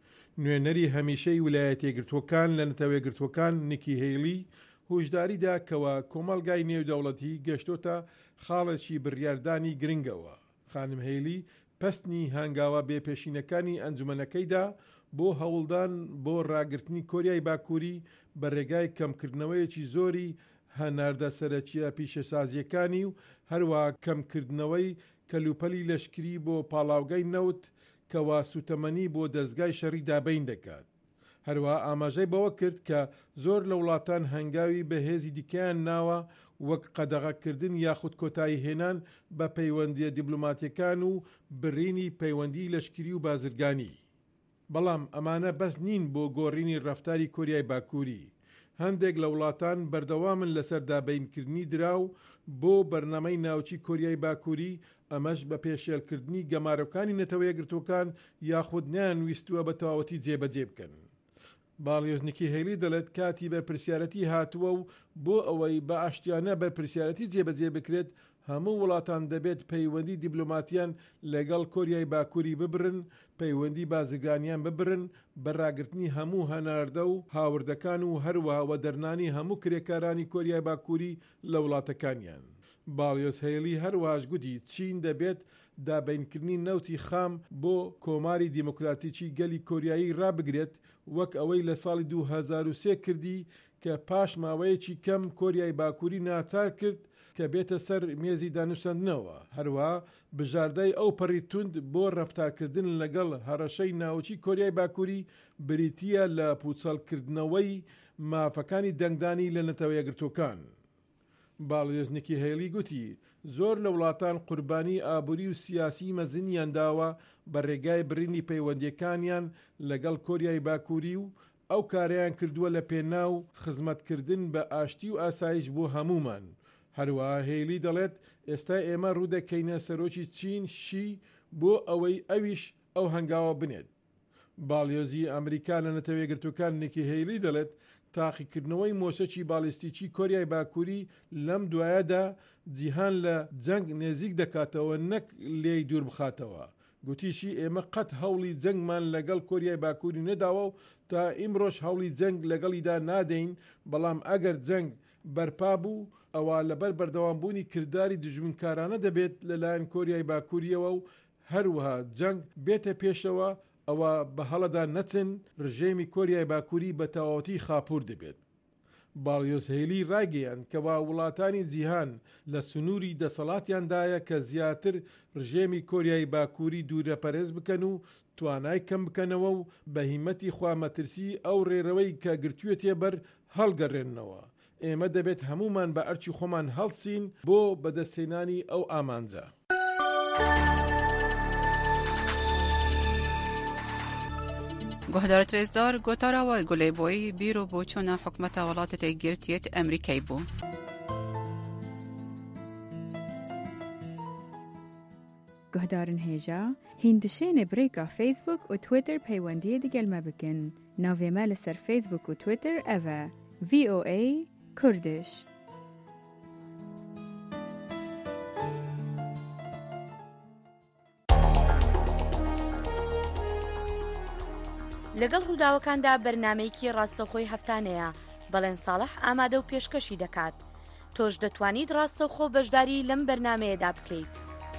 نوێنەری هەمیشەی ویلایەتە یەکگرتووەکان لە نەتەوە یەکگرتووەکان نیکی هێلی هۆشداریدا کەوە کۆمەڵگای نێودەوڵەتی گەشتۆتە خاڵێکی بڕیاردانی گرنگەوە. خانم هێلی پەستنی هەنگاوە بێپێشینەکانی ئەنجومەنەکەیدا بۆ هەوڵدان بۆ ڕاگررتنی کۆریای باکووری بە ڕێگای کەمکردنەوەیەکی زۆری هەناردە سەرەکیە پیشەسازیەکانی و هەروە کەمکردنەوەی کەلوپەلی لەشکری بۆ پاڵاوگای نەوت کەوا سوتەمەنی بۆ دەستگای شەڕی دابین دەکات. هەروە ئاماژەی بەوە کرد کە زۆر لە وڵاتان هەنگاوی بەهێزی دیکەیان ناوە وەک قەدەغەکردن یاخود کۆتایی هێنان بە پەیوەندیە دیبلۆماتیەکان و بڕینی پەیوەندی لەشکری و بازرگانی. بەڵام ئەمانە بەس نین بۆ گۆڕینی ڕەفتاری کۆریای باکووری. هەندێک لە وڵاتان بەردەوامن لەسەر دابینکردنی دراو بۆ بەرنامەی ناوچی کۆریای باکووری ئەمەش بە پێشێلکردنی گەمارەکانی نەتەوە یەکگرتووەکان یاخود نیانویستووە بە تەواوەتی جێبەجێ بکەن. باڵیۆزنیکی هێلی دەڵێت کاتی بەرپرسیارەتی هاتووە و بۆ ئەوەی بە ئاشتیانە بەرپرسیارەتی جێبەجێ بکرێت هەموو وڵاتان دەبێت پەیوەندی دیبلۆماتیان لەگەڵ کۆریای باکووری ببرن، پەیوەندی بازرگانیان ببرن بە ڕاگررتنی هەموو هەناردە و هاوردەکان و هەروەها دەرنانی هەموو کرێکارانی کۆریای باکووری لە وڵاتەکانیان. باڵیۆز هێلی هەروەهاش گوتی چین دەبێت دابینکردنی نەوتی خام بۆ کۆماری دیموکراتیکی گەلی کۆریایی ڕابگرێت وەک ئەوەی لە ساڵی دوو هەزار و سێ کردی کە پاش ماوەیەکی کەم کۆریای باکووری ناچار کرد کە بێتە سەر مێزی دانووساندنەوە. هەروە بژاردەی ئەو پەڕی توند بۆ ڕەفتارکردن لەگەڵ هەڕەشەی ناوچی کۆریای باکووری بریتیە لە پوچەڵکردنەوەی مافەکانی دەنگدانی لە نەتەوە یەکگرتووەکان. باڵێزنێکی هێلی گوتی زۆر لە وڵاتان قوربانی ئابووری و سیاسی مەزنیان داوە بە ڕێگای برینی پەیوەندیەکانیان لەگەڵ کۆریای باکووری و ئەو کاریان کردووە لە پێناو خزمەتکردن بە ئاشتی و ئاسایش بۆ هەمومان. هەروەها هێلی دەڵێت ئێستا ئێمە ڕوودەکەینە سەرۆکی چین شی بۆ ئەوەی ئەویش ئەو هەنگاوە بنێت. باڵیۆزی ئەمریکا لە نەتەوە یەکگرتووەکانێکی هێلی دەڵێت تاقیکردنەوەی مۆچەکی باڵیستیکی کۆریای باکووری لەم دوایەدا جیهان لە جەنگ نێزیک دەکاتەوە نەک لێی دوور بخاتەوە. گوتیشی ئێمە قەت هەوڵی جەنگمان لەگەڵ کۆریای باکووری نەداوە و تا ئیمڕۆژ هەوڵی جەنگ لەگەڵیدا نادەین، بەڵام ئەگەر جەنگ بەرپا بوو ئەوە لەبەر بەردەوامبوونی کردداری دژمنکارانە دەبێت لەلایەن کۆریای باکووریەوە و هەروەها جەنگ بێتە پێشەوە ئەوە بە هەڵەدا نەچن ڕژێمی کۆریای باکووری بە تەواوەتی خاپوور دەبێت. باڵیۆز هێلی ڕاگەیان کەوا وڵاتانی جیهان لە سنووری دەسەڵاتیاندایە کە زیاتر ڕژێمی کۆریای باکووری دوورەپەرێز بکەن و توانای کەم بکەنەوە و بە هیمەتی خوامەترسی ئەو ڕێڕەوەی کە گرتوویەتێ بەر هەڵگەڕێننەوە. ئێمە دەبێت هەمومان بە ئەرچی خۆمان هەڵسین بۆ بەدەستهێنانی ئەو ئامانجە. گهدارت رزدار گوتارا و گلی بوی بیرو بوچون حکمت ولات تگیرتیت امریکایی بو. گهدارن هیجا هندشین بریکا فیسبوک و تویتر پیوندی دیگل ما بکن. ناوی مال سر فیسبوک و تویتر اوه وی او ای کردش. لەگەڵ ڕووداوەکاندا بەرنامەیەکی ڕاستەوخۆی هەفتانەیە بەڵێن ساڵح ئامادە و پێشکەشی دەکات. تۆش دەتوانیت ڕاستەوخۆ بەشداری لەم بەرنامەیەدا بکەیت.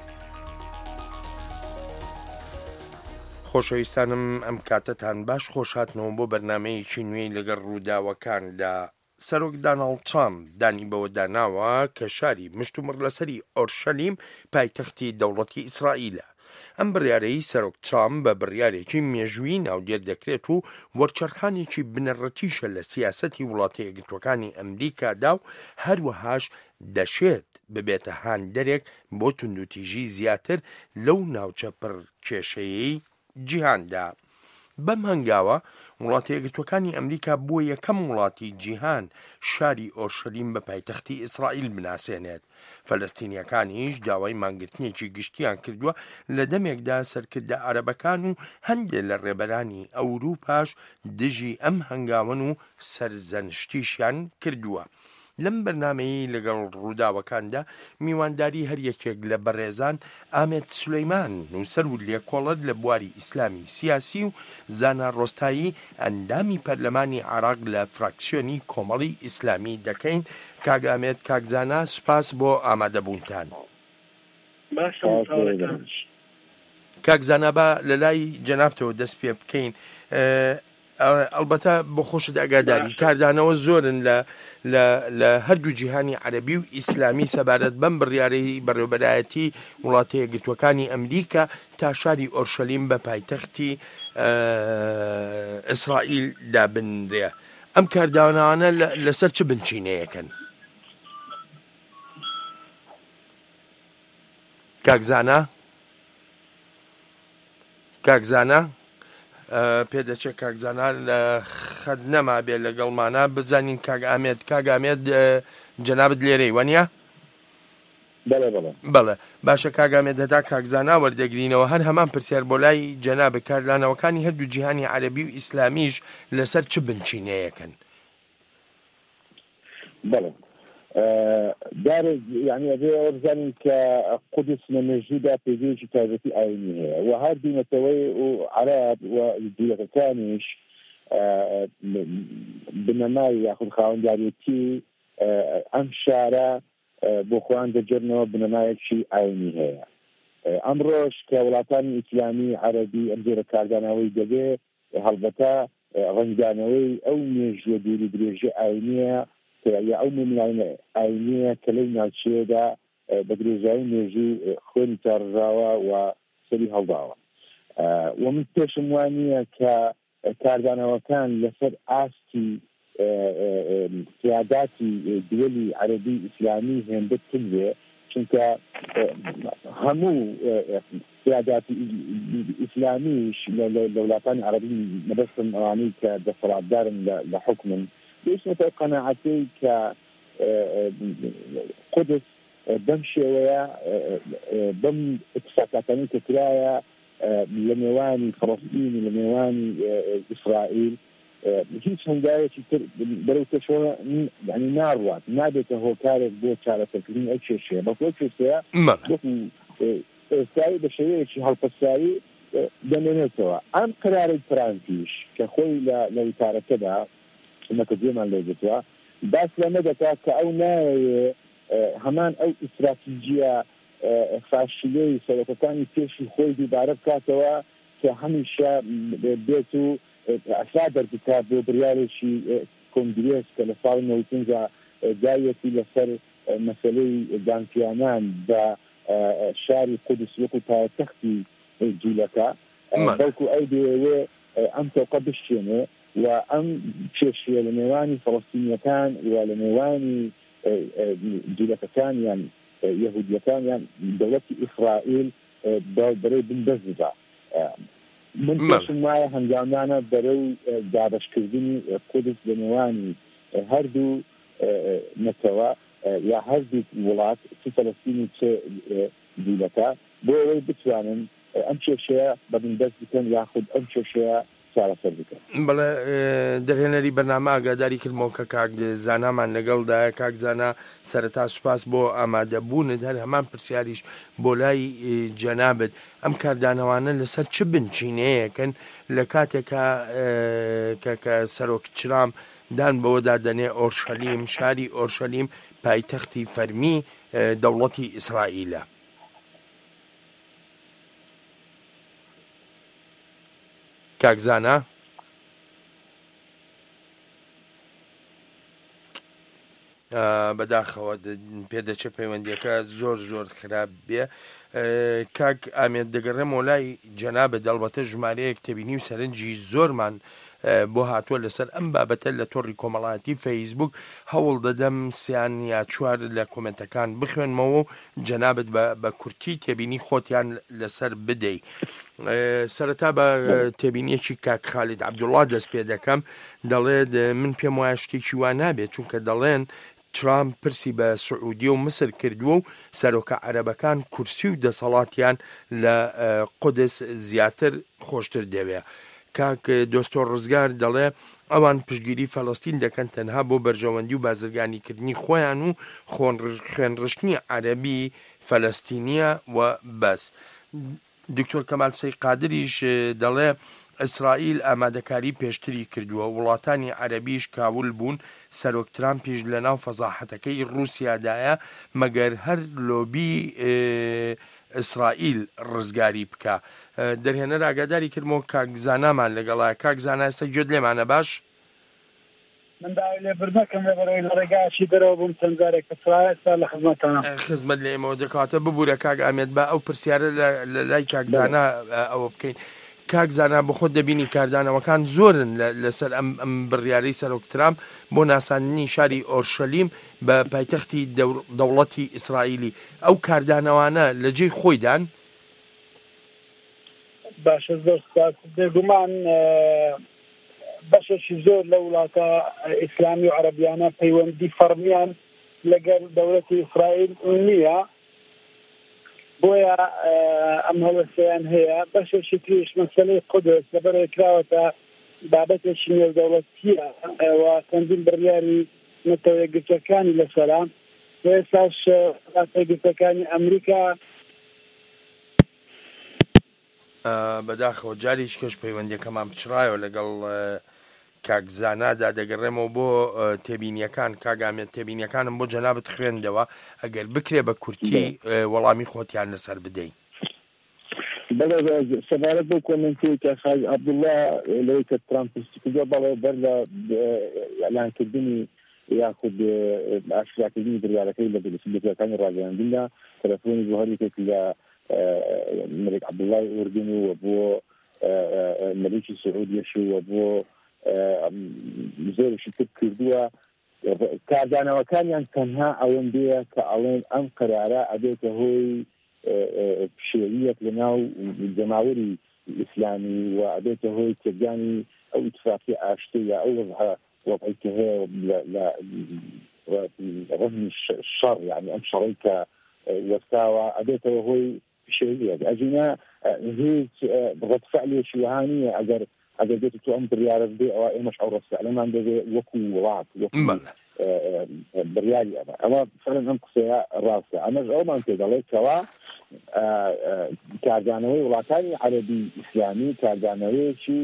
خۆشەویستانم ئەم کاتتان باش خۆشهاتنەوە بۆ بەرنامەیەکی نوێی لەگەڵ ڕووداوەکاندا. سەرۆک داناڵد ترامپ دانی بەوە داناوە کە شاری مشتومڕ لەسەری ئۆرشەلیم پایتەختی دەوڵەتی ئیسرائیلە. ئەم بڕیارەی سەرۆک ترامپ بە بڕیارێکی مێژووی ناودێر دەکرێت و وەرچەرخانێکی بنەڕەتیشە لە سیاسەتی وڵاتە یەکگرتووەکانی ئەمریکادا و هەروەهاش دەشێت ببێتە هاندەرێک بۆ توندوتیژی زیاتر لەو ناوچە پڕکێشەیەی جیهاندا. بەم هەنگاوە وڵاتە یەکگرتووەکانی ئەمریکا بۆ یەکەم وڵاتی جیهان شاری ئۆرشەلیم بە پایتەختی ئیسرائیل بناسێنێت. فەلەستینیەکانیش داوای مانگرتنێکی گشتیان کردووە لە دەمێکدا سەرکردە عەرەبەکان و هەندێک لە ڕێبەرانی ئەوروپاش دژی ئەم هەنگاون و سەرزەنشتیشیان کردووە. لەم بەرنامەیە لەگەڵ ڕووداوەکاندا میوانداری هەریەکێک لە بەڕێزان ئامێد سولەیمان نووسەر و لێکۆڵەر لە بواری ئیسلامی سیاسی و زانا ڕۆستایی ئەندامی پەرلەمانی عێراق لە فراکسیۆنی کۆمەڵی ئیسلامی دەکەین. کاگامێت کاکزانا سپاس بۆ ئامادەبوونتان. کاکزانا بە لە لای جەنابتەوە دەست پێ بکەین. ئەلبەتە بۆ خۆشت ئەگاداری کاردانەوە زۆرن لە هەردوو جیهانی عەرەبی و ئیسلامی سەبارەت بەم بڕیارەی بەڕێوەبەرایەتی وڵاتە یەکگرتووەکانی ئەمریکا تا شاری ئۆرشەلیم بە پایتەختی ئیسرائیل دابنرێ. ئەم کاردانانە لەسەر چ بنچینەیەکەن؟ کاکزانا کاکزانا پێدەچێت کاکزانا لە خەد نەما بێت لەگەڵمانە بزانین کاگامێت کاگامێت جەنابەت لێرەی وەنیە؟ بەڵێ باشە کاگامێت هەتا کاکزانا وەردەگرینەوە هەر هەمان پرسیار بۆ لای جەنابە کارلانەوەکانی هەردوو جیهانی عەرەبی و ئیسلامیش لەسەر چ بنچینەیەکەن؟ بەڵێ دارێک یعنی ئەبێ بزانین کە قودس لە مێژوودا پێگەیەکی تایبەتی ئاینی هەیە و هەردوونەتەوەی و عەرەب و دوورەکەکانیش بنەمای یاخود خاوەنداریەتی ئەم شارە بۆ خۆیان دەجێنەوە بنەمایەکی ئاینی هەیە. ئەمڕۆژ کە وڵاتانی ئیسلامی عەرەبی ئەم جۆرە کارداناوەی دەبێ هەڵبەتە ڕنگدانەوەی ئەو مێژوە دووری درێژە ئاینیە یا ئەو مملایە ئاینیە کە لەو ناوچەیەدا بە درێژایی مێژوو خوێنی چارڕاوە و سەری هەڵداوە و من پێشم وانە کە کاردانەوەکان لەسەر ئاستی قیاداتی دووەلی عەرەبی ئیسلامی هێندە بێ چونکە هەموو قیاداتی ئیسلامیش لە وڵاتانی عەرەبی مەبەستن ئەوانەی کە دەسەڵاتدارن لە حکمن بێشنەتە قەناعەتەی کە قودس بەم شێوەیە بەم اتفاقاتانی کە کرایە لە نێوانی فەڵەستین لە نێوانی ئیسرائیل هیچ هەنگاوێکی تر بەرەو پێشەوە یعنی ناڕوات نابێتە هۆکارێک بۆ چارەسەرکردنی ئەو کێشەیە بەڵکو ئەو کێشەیە ئێستایی بە شێوەیەکی هەڵپەسایی دەمێنێتەوە ئەم قرارەی ترامپیش کە خۆی لە وتارەکەدا مەکە گوێمان لێ بێتەوە باس لەمە دەکات کە ئەو نایەوێ هەمان ئەو ئیستراتیجیە فاشلەی سەرەتەکانی پێشی خۆی دووبارە بکاتەوە کە هەمیشە بێت و ئەسا دەربکات بۆ بڕیارێکی کۆنگرێس کە لە ساڵی نەوەپێنجا دایەتی لەسەر مەسەلەی دانکیانان بە شاری قودس وەکو پایتەختی جوولەکە بەڵکو ئەو دەیەوێ ئەم تۆقە بشتێنێ و ئەم کێشەیە لە نێوانی فەڵەستینیەکان و لە نێوانی جوولەکەکان یان یەهودیەکان یان دەوڵەتی ئیسرائیل بەرەی بنبەست بدا من پێشم وایە هەنگامانە بەرەو دابەشکردنی قودس لە نێوانی هەردوو نەتەوە یا هەردوو وڵات چ فەلەستینی چ جوولەکە بۆ ئەوەی بتوانن ئەم کێشەیە بە بنبەست بکەن یاخود ئەم کێشەیە چارەسەر بکەن. بەڵێ دەرهێنەری بەرنامە ئاگاداری کردمەوە کە کاک زانامان لەگەڵدایە کاک زانا سەرەتا سوپاس بۆ ئامادەبوونت هەر هەمان پرسیاریش بۆ لای جەنابەت ئەم کاردانەوانە لەسەر چ بنچینەیەکەن لە کاتێکە کە سەرۆک چرام دان بەوەدا دەنێ ئۆرشەلیم شاری ئۆرشەلیم پایتەختی فەرمی دەوڵەتی ئیسرائیلە. کاکزانە بەداخەوە پێدەچێ پەیوەندیەکە زۆر زۆر خراپ بێ. کاک ئامێت دەگەڕێمەوە لای جەنابە دەڵبەتە ژمارەیەک تێبینی و سەرنجی زۆرمان بۆ هاتووە لەسەر ئەم بابەتە لە تۆڕی کۆمەڵایەتی فەیسبوک هەوڵ دەدەم سیان یا چوار لە کۆمنتەکان بخوێنمەوە و جەنابەت بە کورتی تێبینی خۆتیان لەسەر بدەی. سەرەتا بە تێبینیەکی کاک خالید عەبدوڵڵا دەست پێ دەکەم دەڵێت من پێم وایە شتێکی وا نابێت چونکە دەڵێن ترامپ پرسی بە سعودی و مسر کردووە و سەرۆکە عەرەبەکان کورسی و دەسەڵاتیان لە قودس زیاتر خۆشتر دەوێت. کاک دۆستۆر ڕزگار دەڵێ ئەوان پشتگیری فەڵەستین دەکەن تەنها بۆ بەرژەوەندی و بازرگانیکردنی خۆیان و خوێنڕشتنی عەرەبی فەلەستینیە و بەس. دکتۆر کەمال سەی قادریش دەڵێ ئیسرائیل ئامادەکاری پێشتری کردووە وڵاتانی عەرەبیش کاول بوون سەرۆک ترامپیش لە ناو فەزاحەتەکەی رووسیادایە مەگەر هەر لۆبی ئیسرائیل ڕزگاری بکە. دەرهێنەر ئاگاداری کردمەوە کاکزانامان لەگەڵایە. کاکزانە ئێستا گوێت لێمانە باش؟ من داوای لێبوردنەکەم لە بەرەوەی لە ڕێگاشی دەرەوە بووم چەند جارێک کە سڵاوێستا لە خزمەتانە. خزمەت لە ئێمەوە دەکاتە ببوورە کاک ئامێت بە ئەو پرسیارە لە لای کاکزانە ئەوە بکەین. کاکزانە بە خۆت دەبینی کاردانەوەکان زۆرن لەسەر ئەم بڕیارەی سەرۆک ترامپ بۆ ناساندنی شاری ئۆرشەلیم بە پایتەختی دەوڵەتی ئیسرائیلی. ئەو کاردانەوانە لە جێی خۆیدان؟ باشە زۆر سپاس. بێگومان بەشێکی زۆر لە وڵاتە ئیسلامی و عەرەبیانە پەیوەندی فەرمیان لەگەڵ دەوڵەتی ئیسرائیل نییە بۆیە ئەم هەوەسەیان هەیە. بەشێکی تریش مەسەلەی قودس لەبەرەوەی کراوەتە بابەتێکی نێودەوڵەتیە و چەندین بڕیاری نەتەوەیەکگرتوەکانی لەسەرا ئێستاش نەتەوەیەکگرتوەکانی ئەمریکا بەداخەوە جاریش کەش پەیوەندیەکەمان بچڕایەوە لەگەڵ کاکزانادا دەگەڕێمەوە بۆ تێبینیەکان. کاگامێت تێبینیەکانم بۆ جەنابەت خوێندەوە ئەگەر بکرێ بە کورتی وەڵامی خۆتیان لەسەر بدەین. بەڵێ سەبارەت بۆ کۆمنتێک کە خاج عەبدوڵڵا لەوەی کە ترامپ کردووە بەڵێ بەر لە ئەلانکردنی یاخود ئاشکراکردنی بڕیارەکەی لە سندەتەکانی ڕاگەیاندندا تەلەفۆنی بۆ هەریەکێک لە مەلک عەبدوڵڵای ئوردن و بۆ مەلیکی سعودیەش و بۆ زۆرشی تر کردووە کاردانەوەکانیان تەنها ئەوەندەیە کە ئەڵێن ئەم قەرارە ئەبێتە هۆی شێویەک لە ناو جەماوەری ئیسلامی و ئەبێتە هۆی تێگانی ئەو ئیتفاقی ئاشتی یا ئەو وەضعی کە هەیە لە ڕەهنی شەڕ یعنی ئەم شەڕی کە وەستاوە ئەبێتەوە هۆی شێویەک ئەجینا هیچ ڕەتفعلێکی وها نییە ئەگەر ئەگەر بێت تو ئەم بڕیارە بدێ ئەوە ئێمەش ئەو ڕەتفعلەمان دەبێ وەکو وڵات وەکو بڕیاری ئەمە ئەمە فعلەن ئەم قسەیە ڕاستە ئەمەش ئەومان پێ دەڵێت کەوا کاردانەوەی وڵاتانی عەرەبی ئیسلامی کاردانەوەیەکی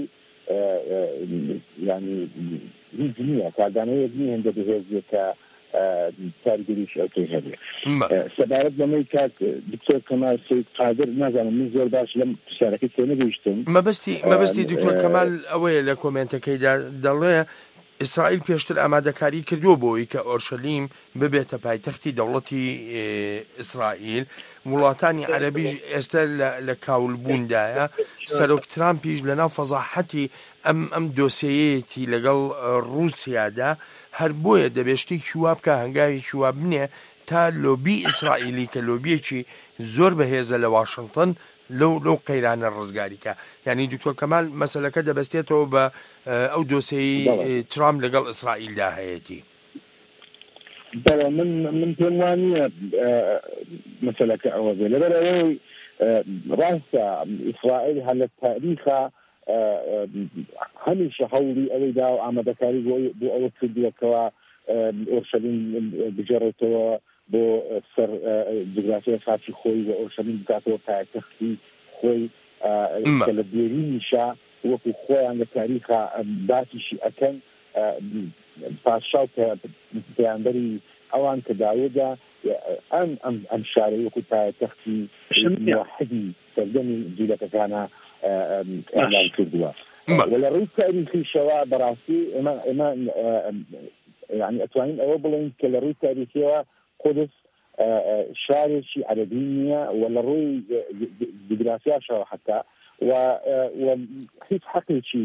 ینی هیچ نییە کاردانەوەیەک نییە هەندە بەهێزیە کە کارگەریش ئەوکەی هەبێ سەبارەت بەمەی کاک دکتۆر کەمال سەید قادر نازانم من زۆر باش لەم پرسیارەکەی تێ نەگەیشتم مەبەستی مەبەستی دکتۆر کەمال ئەوەیە لە کۆمنتەکەیدا دەڵێ ئیسرائیل پێشتر ئامادەکاری کردووە بۆی کە ئۆرشەلیم ببێتە پایتەختی دەوڵەتی ئیسرائیل وڵاتانی عەرەبیش ئێستا لە کاولبووندایە سەرۆک ترامپیش لەناو فەزاحەتی ئەم ئەم دۆسیەیەتی لەگەڵ ڕووسیادا هەر بۆیە دەبێشتێکی وا بکە هەنگاوێکی وا بنێ تا لۆبی ئیسرائیلی کە لۆبیەکی زۆر بەهێزە لە واشنگتن لەو لەو قەیرانە ڕزگاریکە یعنی دکتۆر کەمال مەسەلەکە دەبەستێتەوە بە ئەو دۆسیەی ترامپ لەگەڵ ئیسرائیلدا هەیەتی بەڵێ من من پێم وانییە مەسەلەکە ئەوە بێ لەبەر ئەوەی ڕاستە ئیسرائیل هەر لە تاریخە هەمیشە هەوڵی ئەوەیدا و ئامادەکاری بۆ ئەوە کردووەکەوە ئۆرشەلیم بجێڕێتەوە بۆ سەر جغرافیای خاچی خۆی و ئۆرشەلیم بکاتەوە پایتەختی خۆی کە لە دێرینیشە وەکو خۆیان لە تاریخە باسیشی ئەکەن پاشا کە پەیامبەری ئەوان کە داوێدا ئەم ئەم شارەی وەکو پایتەختی موحدی سەردەمی جیلەکەکانە ئەعلان کردووە وەلە ڕووی تاریخیشەوە بەڕاستی ئێمە ئێمە یعنی ئەتوانین ئەوە بڵێن کە لە ڕووی تاریخیەوە قودس شارێکی عەرەبی نییە و لە ڕووی جغرافیاشەوە حتا و هیچ حەقێکی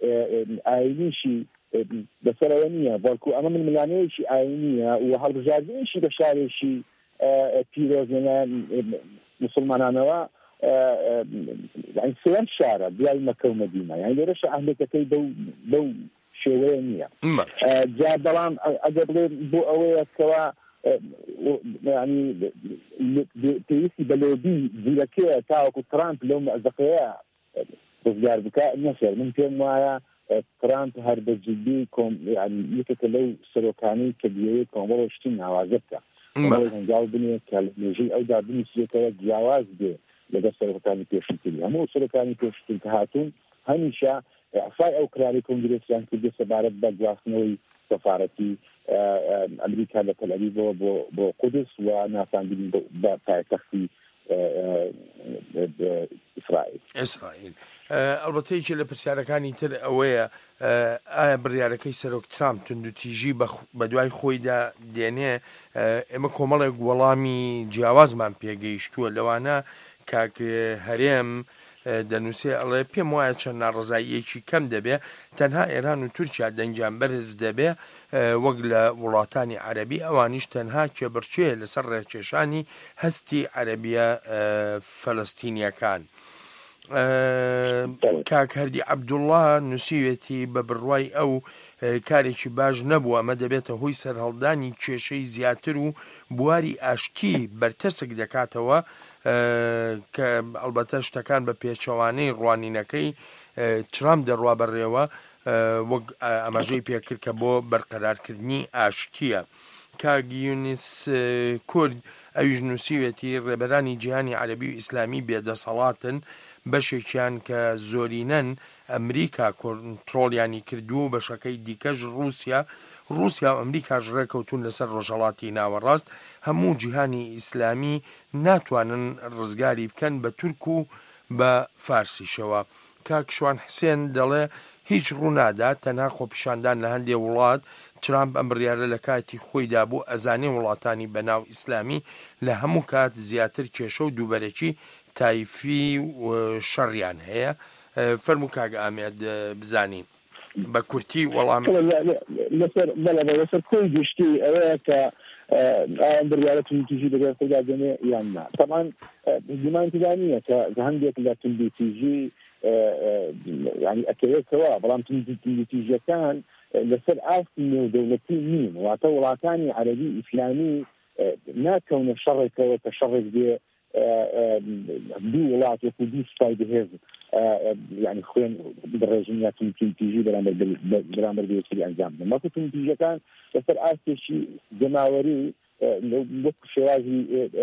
ئاینیشی بەسەرەوە نییە بەڵکو ئەمە من ملانەیەکی ئاینیە و هەڵبژاردنیشی بە شارێکی پیرۆزنە مسلمانانەوە يعني سيان شارع ديال مكة ومدينة يعني ليش أهلكتي بو بو شوية جا بلان أقبل بو أوي كوا يعني تيسي بلودي زيلكية تاوكو ترامب لو مأزقيا بزجار بكاء نشر من فين معايا ترامب هرب الجدي كوم يعني يكتلو سلوكاني كبيرة كوم والله اشتين عوازبتا والله هنجاوب بني كالمجي أو دا بني سيكا جواز بي لەگەڵ سەرۆکانی پێشووتری هەموو سەرۆکانی پێشووتر کە هاتوون هەمیشە ئەفای ئەو قراردەی کۆنگرێسیان کردو سەبارەت بە گواستنەوەی سەفارەتی ئەمریکا لە تەل ئەویڤەوە بۆ قودس و ناساندنی بە پایتەختی ئیسرائیل ئیسرائیل ئەلبەتەیەکی لە پرسیارەکانی تر ئەوەیە ئایا بڕیارەکەی سەرۆک ترامپ توندوتیژی بە دوای خۆیدا دێنێ ئێمە کۆمەڵێک وەڵامی جیاوازمان پێگەیشتووە لەوانە کاک هەرێم دەنووسێ ئەڵێ پێم وایە چەند ناڕزاییەکی کەم دەبێ تەنها ئێران و تورکیا دەنجیان بەرز دەبێ وەک لە وڵاتانی عەرەبی ئەوانیش تەنها کێبڕچێ لەسەر ڕێکێشانی هەستی عەرەبیە فەلەستینیەکان کاک هەردی عەبدوڵڵا نووسیوێتی بە بڕوای ئەو کارێکی باش نەبووە ئەمە دەبێتە هۆی سەرهەڵدانی کێشەی زیاتر و بواری ئاشتی بەرتەسک دەکاتەوە کە ئەلبەتە شتەکان بە پێچەوانەی ڕوانینەکەی ترامپ دەڕوا بەڕێوە وەک ئەمەژەی پێکرد کە بۆ بەرقەرارکردنی ئاشتیە کاگیونیس کورد ئەویش نووسیوێتی ڕێبەرانی جیهانی عەرەبی و ئیسلامی بێدەسەڵاتن بەشێکیان کە زۆرینەن ئەمریکا کۆنتڕۆڵیانی کردووە بەشەکەی دیکەش رووسیا رووسیا و ئەمریکاش ڕێکەوتون لەسەر ڕۆژهەڵاتی ناوەڕاست هەموو جیهانی ئیسلامی ناتوانن ڕزگاری بکەن بە تورک و بە فارسیشەوە. کاک شوان حسێن دەڵێ هیچ ڕوونادا تەنها خۆپیشاندان لە هەندێک وڵات ترامپ ئەم بڕیارە لە کاتی خۆیدا بوو ئەزانێ وڵاتانی بەناو ئیسلامی لە هەموو کات زیاتر کێشە و دووبەرەکی تایفی و شەڕیان هەیە. فەرموو کاک ئامێد بزانین بە کورتی وەڵام لەسەر کۆی گشتی ئەوەیە کە بڕیارە تونتیژی لەگەر خۆدا دێنێ یان نا. تەمان گومان تێدا نییە کە هەندێک لە تونتیژی ینی ئەکەوێتەوە، بەڵام تونتیژەکان لەسەر ئاستی نێودەوڵەتی نین، واتە وڵاتانی عەرەبی ئیسلامی ناکەونە شەڕێکەوە کە شەڕێک دێ دوو وڵات وەکو دوو سوپای بەهێز ینی خوێن بڕێژن یا تونتیژی بەرامبەر بەیەکتری ئەنجام بدەن. بەڵکو تونتیژەکان لەسەر ئاستێکی جەماوەری وەکو شێوازی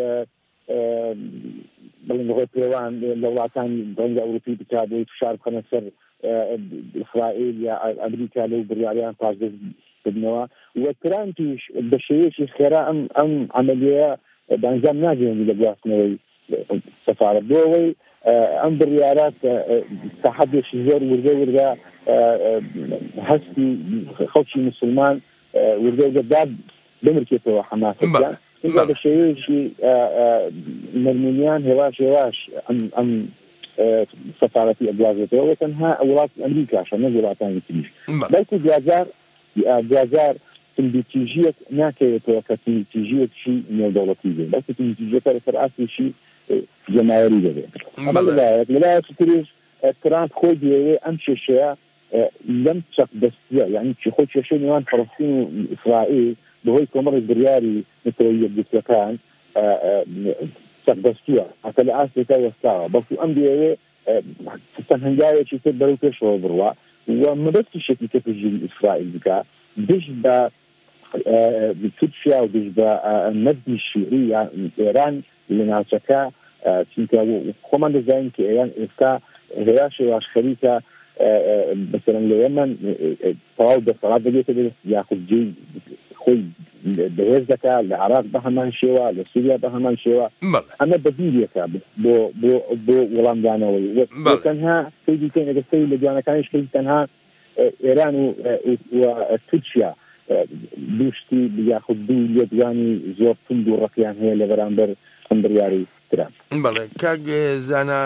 بڵین بەهۆی پێوان لە وڵاتانی ڕەنگە ئەوروپی بکا بۆی فشار بخەنە سەر ئیسرائیل یا ئەمریکا لەو بڕیاریان پاشدەست بدنەوە. وە ترامپیش بە شێوەیەکی خێرا ئەم ئەم عەمەلیەیە بەنجام ناگەێنی لە گواستنەوەی سەفارەت بۆەوەی ئەم بڕیارات ساحەتێکی زۆر وردە وردە هەستی خەڵکی مسلمان وردە وردە داد بمرکێتەوە حەماسەکان بە شێوەیەکی مەرمونیان هێواش هێواش ئەم سەفارەتی ئەگوازێتەوە تەنها وڵاتی ئەمریکاشە نە وڵاتانی تریش. بەڵکو دوازار دوازار تونتیژیەک ناکەوێتەوە کە تونتیژیەکی نێودەوڵەتی بێت، بەڵکو تونتیژیەکە لەسەر ئاستێکی جەماوەری دەبێت. لەلایەک لەلایەکی تریش ترامپ خۆی دەیەوێت ئەم کێشەیە لەم چەق دەستیە، یعنی خۆی کێشەی نێوان فەڵەستین و ئیسرائیل بەهۆی کۆمەڵی بڕیاری نەتەوەیە یەکگرتوەکان چەق دەستووە هەتا لە ئاستێکا وەستاوە، بەڵکو ئەم دەیەوێت چەند هەنگاوێکی تر بەرەو پێشەوە بڕوە و مەبەستی شەکی کە پێشگیری ئیسرائیل بکە دش بە تورکیا و دش بە مەدی شیعی یا ئێران لە ناوچەکە، چونکە خۆمان دەزانین کە ئێران ئێستا هێواش هێواش خەریکە مثلەن لە یەمەن تەواو دەسەڵات دەبێتە یاخود جێی خۆی بەهێز دەکات، لە عێراق بە هەمان شێوە، لە سووریا بە هەمان شێوە. ئەمە بەدیرێکە بۆ بۆ وەڵامدانەوەی تەنها پێی دیکەین ئەگەر سەری لە جوانەکانیش پێی تەنها ئێران و تورکیا دوشتی یاخود دوو لێدوانی زۆر تند و ڕەقیان هەیە لە بەرامبەر ئەم بڕیاری ترامپ. بەڵێ کاک زانا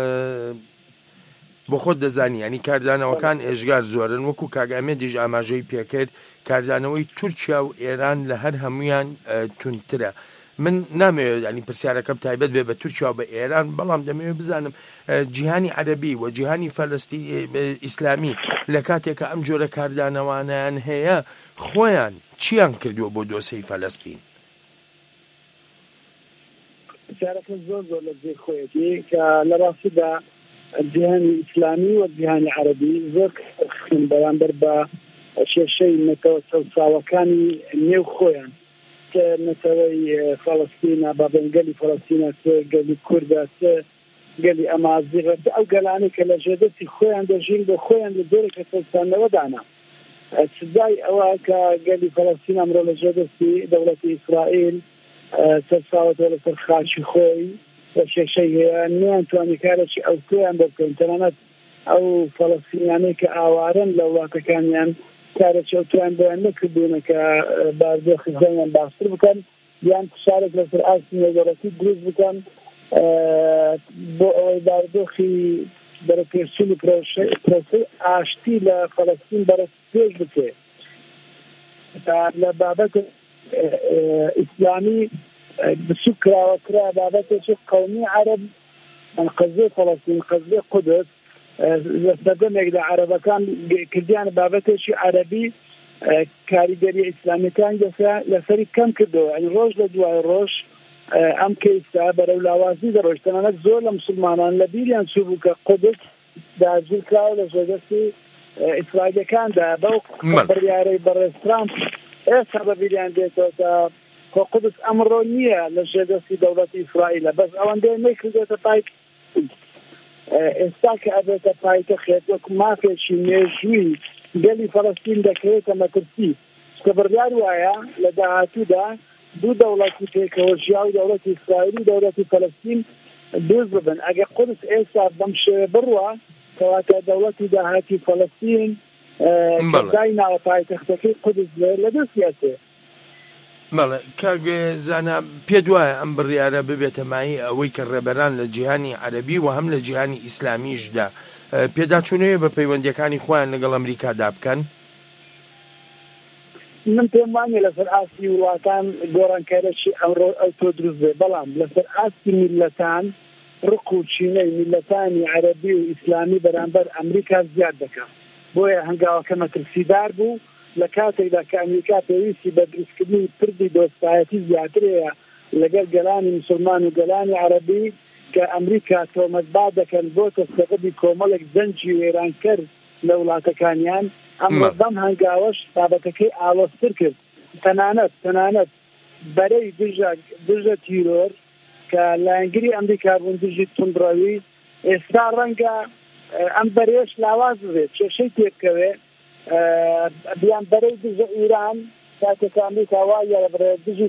بۆ خۆت دەزانی ینی کاردانەوەکان ئێژگار زۆرن، وەکو کاگامێدیش ئاماژەی پێکرد کاردانەوەی تورکیا و ئێران لە هەر هەمویان تونترە. من نامەوێت ینی پرسیارەکەم تایبەت بێ بە تورکیا و بە ئێران، بەڵام دەمەوێت بزانم جیهانی عەرەبی و جیهانی فەلەستی ئیسلامی لە کاتێکە ئەم جۆرە کاردانەوانیان هەیە خۆیان چیان کردووە بۆ دۆسەی فەلەستین؟ پرسیارەکە زۆر زۆر لە جێ خۆیەتی کە لە ڕاستیدا جیهانی ئیسلامی و جیهانی عەرەبی زۆر بەرامبەر بە کێشەی نەتەوە چەوساوەکانی نێو خۆیان کە نەتەوەی فەڵەستینە با بەنگەلی فەڵەستینە چ گەلی کوردە چ گەلی ئەمازیغە ئەو گەلانی کە لە ژێدەستی خۆیان دەژین بۆ خۆیان لە جۆرێکە چەوسانەوەدانا. سزای ئەوە کە گەلی فەڵەستین ئەمڕۆ لە ژێدەستی دەوڵەتی ئیسرائیل چەساوەتەوە لەسەر خاچی خۆی بە کێشەی هەیە نەیانتوانی کارێکی ئەو تۆیان بکەن، تەنانەت ئەو فەڵەستینیانەی کە ئاوارن لە وڵاتەکانیان کارێکی ئەو تۆیان بۆیان نەکردوونە کە باردۆخی زەنیان باشتر بکەن یان فشارێک لەسەر ئاستی نێودەوڵەتی دروست بکەن بۆ ئەوەی باردۆخی بەرەپێچوونی پرۆسەی ئاشتی لە فەڵەستین بەرەپێش بکرێت. لە بابەت ئیسلامی بسوو کراوەکرا بابەتێکی قەومی عەرەب قەزێ فەڵەستین قەزێ قودس لە سەردەمێک لە عەرەبەکان کردیان بابەتێکی عەرەبی کاریگەری ئیسلامیەکان لەسەری کەم کردەوە، ئەنی ڕۆژ لە دوای ڕۆژ ئەم کەیستا بەرەو لاوازی دەڕۆژ. تەنانەت زۆر لە مسلمانان لە بیریان چوو بوو کە قودس داگیر کراوە لە ژێدەستی ئیسرائیلەکاندا بەو بڕیارەی بەڕێز ترامپ ئێستا بە بیریان دێتەوە تا قودس ئەمڕۆ نییە لە ژێدەستی دەوڵەتی ئیسرائیلە، بەس ئەوەندەی نەیکردێتە پای ئێستا کە ئەبێتە پایتە خێت وەکو مافێکی مێژووی گەلی فەڵەستین دەکرێتە مەترسی کە بڕیار وایە لە داهاتوودا دوو دەوڵەتی پێکەوە ژیا و دەوڵەتی ئیسرائیل و دەوڵەتی فەڵەستین دوز ببن ئەگە قودس ئێستا بەم شێوە بڕوە کەواتە دەوڵەتی داهاتی فەڵەستین دای ناوە پایتەختەکەی قودس لە دەستیاتێ. بەڵێ کاک زانە پێ دوایە ئەم بڕیارە ببێتە مای ئەوەی کە ڕێبەران لە جیهانی عەرەبی و هەم لە جیهانی ئیسلامیشدا پێداچوونەیە بە پەیوەندیەکانی خۆیان لەگەڵ ئەمریکادا بکەن؟ من پێم وانێ لەسەر ئاستی وڵاتان گۆڕانکارێکی ئەمڕۆ ئەو تۆ دروست بێ، بەڵام لەسەر ئاستی میلەتان ڕق و چینەی میلەتانی عەرەبی و ئیسلامی بەرامبەر ئەمریکا زیاد دەکات. بۆیە هەنگاوەکە مەترسیدار بوو لە کاتێکدا کە ئەمریکا پێویستی بە دروستکردنی پردی دۆستایەتی زیاترەیە لەگەڵ گەلانی مسلمان و گەلانی عەرەبی کە ئەمریکا تۆمەتبار دەکەن بۆتە سەبەبی کۆمەڵێک دەنجی وێرانکەر لە وڵاتەکانیان. ئەمڕۆ بەم هەنگاوەش بابەتەکەی ئاڵۆزتر کرد، تەنانەت تەنانەت بەرەی دژە تیرۆر کە لایەنگری ئەمریکا بوون دژی توندڕەوی ئێستا ڕەنگە ئەم بەرێش لاواز بێت کێشەی تێبکەوێ بیان بەرەی دژە ئیران کاتێک ئەمریکا وایە لە بەرەی دژی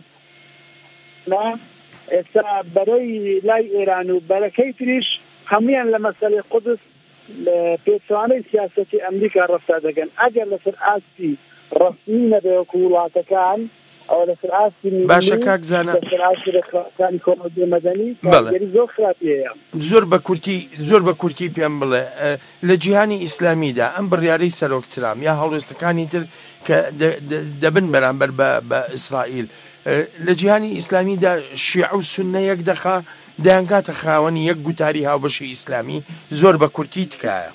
ئێستا بەرەی لای ئێران و بەرەکەی تریش هەمویان لە مەسەلەی قودس پێچوانەی سیاسەتی ئەمریکا ڕەفتا دەگەن. ئەگەر لەسەر ئاستی ڕەسمی نەبێ وەکو وڵاتەکان ئەو لەسەر ئاستی باشە کاک زانە لەسەر ئاستی ڕێکخراوەکانی کۆمەڵگەی مەدەنی زۆر خراپیەیە. زۆر بە کورتی زۆر بە کورتی پێم بڵێ لە جیهانی ئیسلامیدا ئەم بڕیارەی سەرۆک ترام یا هەڵوێستەکانی تر کە دەبن بەرامبەر بە ئیسرائیل لە جیهانی ئیسلامیدا شیعە و سوننە یەک دەخا دەیانکاتە خاوەنی یەک گوتاری هاوبەشی ئیسلامی زۆر بە کورتی تکایە.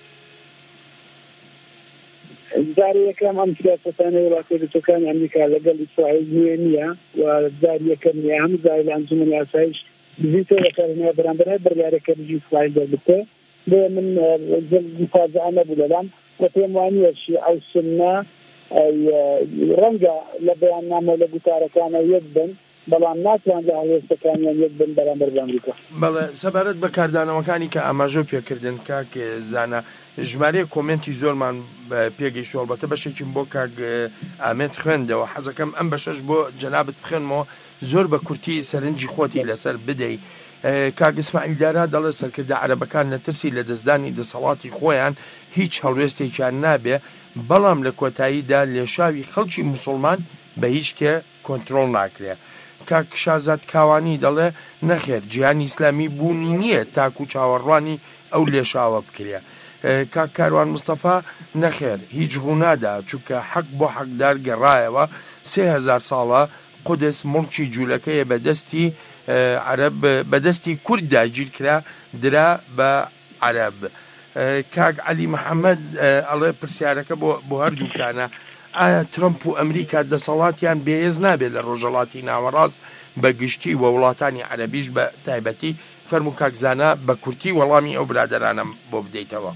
جاری یەکەم ئەم سیاسەتانەی وڵاتە یەکگرتووەکانی ئەمریکا لەگەڵ ئیسرائیل نوێ نییە و جاری یەکەم نییە هەموو جاری لە ئەنجومەنی ئاسایش بزیتەوە بەکارهێنەوە بەرامبەر بڕیارەکە دژی ئیسرائیل دەربکە. بۆ من مفاجعە نەبوو لەلام و پێم وانییە شیعە و سوننە ڕەنگە لە بەیاننامە لە گوتارەکانە یەک بن، بەڵام ناتوان لە هەڵوێستەکانیان یەک بن بەرامبەر بە ئەمریکا. بەڵێ سەبارەت بە کاردانەوەکانی کە ئاماژە پێکردن کاک زانە ژمارەیە کۆمنتی زۆرمان پێگەیشت ئەلبەتە بەشێکیم بۆ کاک ئامێد خوێندەوە حەزەکەم ئەم بەشەش بۆ جەنابەت بخوێنمەوە زۆر بە کورتی سەرنجی خۆتی لەسەر بدەیت. کاک ئیسماعیل دارا دەڵێ سەرکردە عەرەبەکان لە ترسی لە دەستدانی دەسەڵاتی خۆیان هیچ هەڵوێستێکیان نابێ، بەڵام لە کۆتاییدا لێشاوی خەڵکی موسڵمان بە هیچ کێ کۆنتڕۆڵ ناکرێ. کاک شازاد کاوانی دەڵێ نەخێر جیهانی ئیسلامی بوونی نییە تاکو چاوەڕوانی ئەو لێشاوە بکرێ. کاک کاروان مستەفا نەخێر هیچ ڕوونادا چونکە حەق بۆ حەقدار گەڕایەوە سێ هەزار ساڵە قودس مڵکی جوولەکەیە بەدەستی عەرەب بەدەستی کورد داگیر کرا درا بە عەرەب. کاک عەلی محەممەد ئەڵێ پرسیارەکە بۆ هەردووکانە ئایا ترەمپ و ئەمریکا دەسەڵاتیان بێهێز نابێت لە ڕۆژەڵاتی ناوەڕاست بە گشتی و وڵاتانی عەرەبیش بە تایبەتی؟ فەرموو کاکزانە بە کورتی وەڵامی ئەو برادەرانم بۆ بدەیتەوە.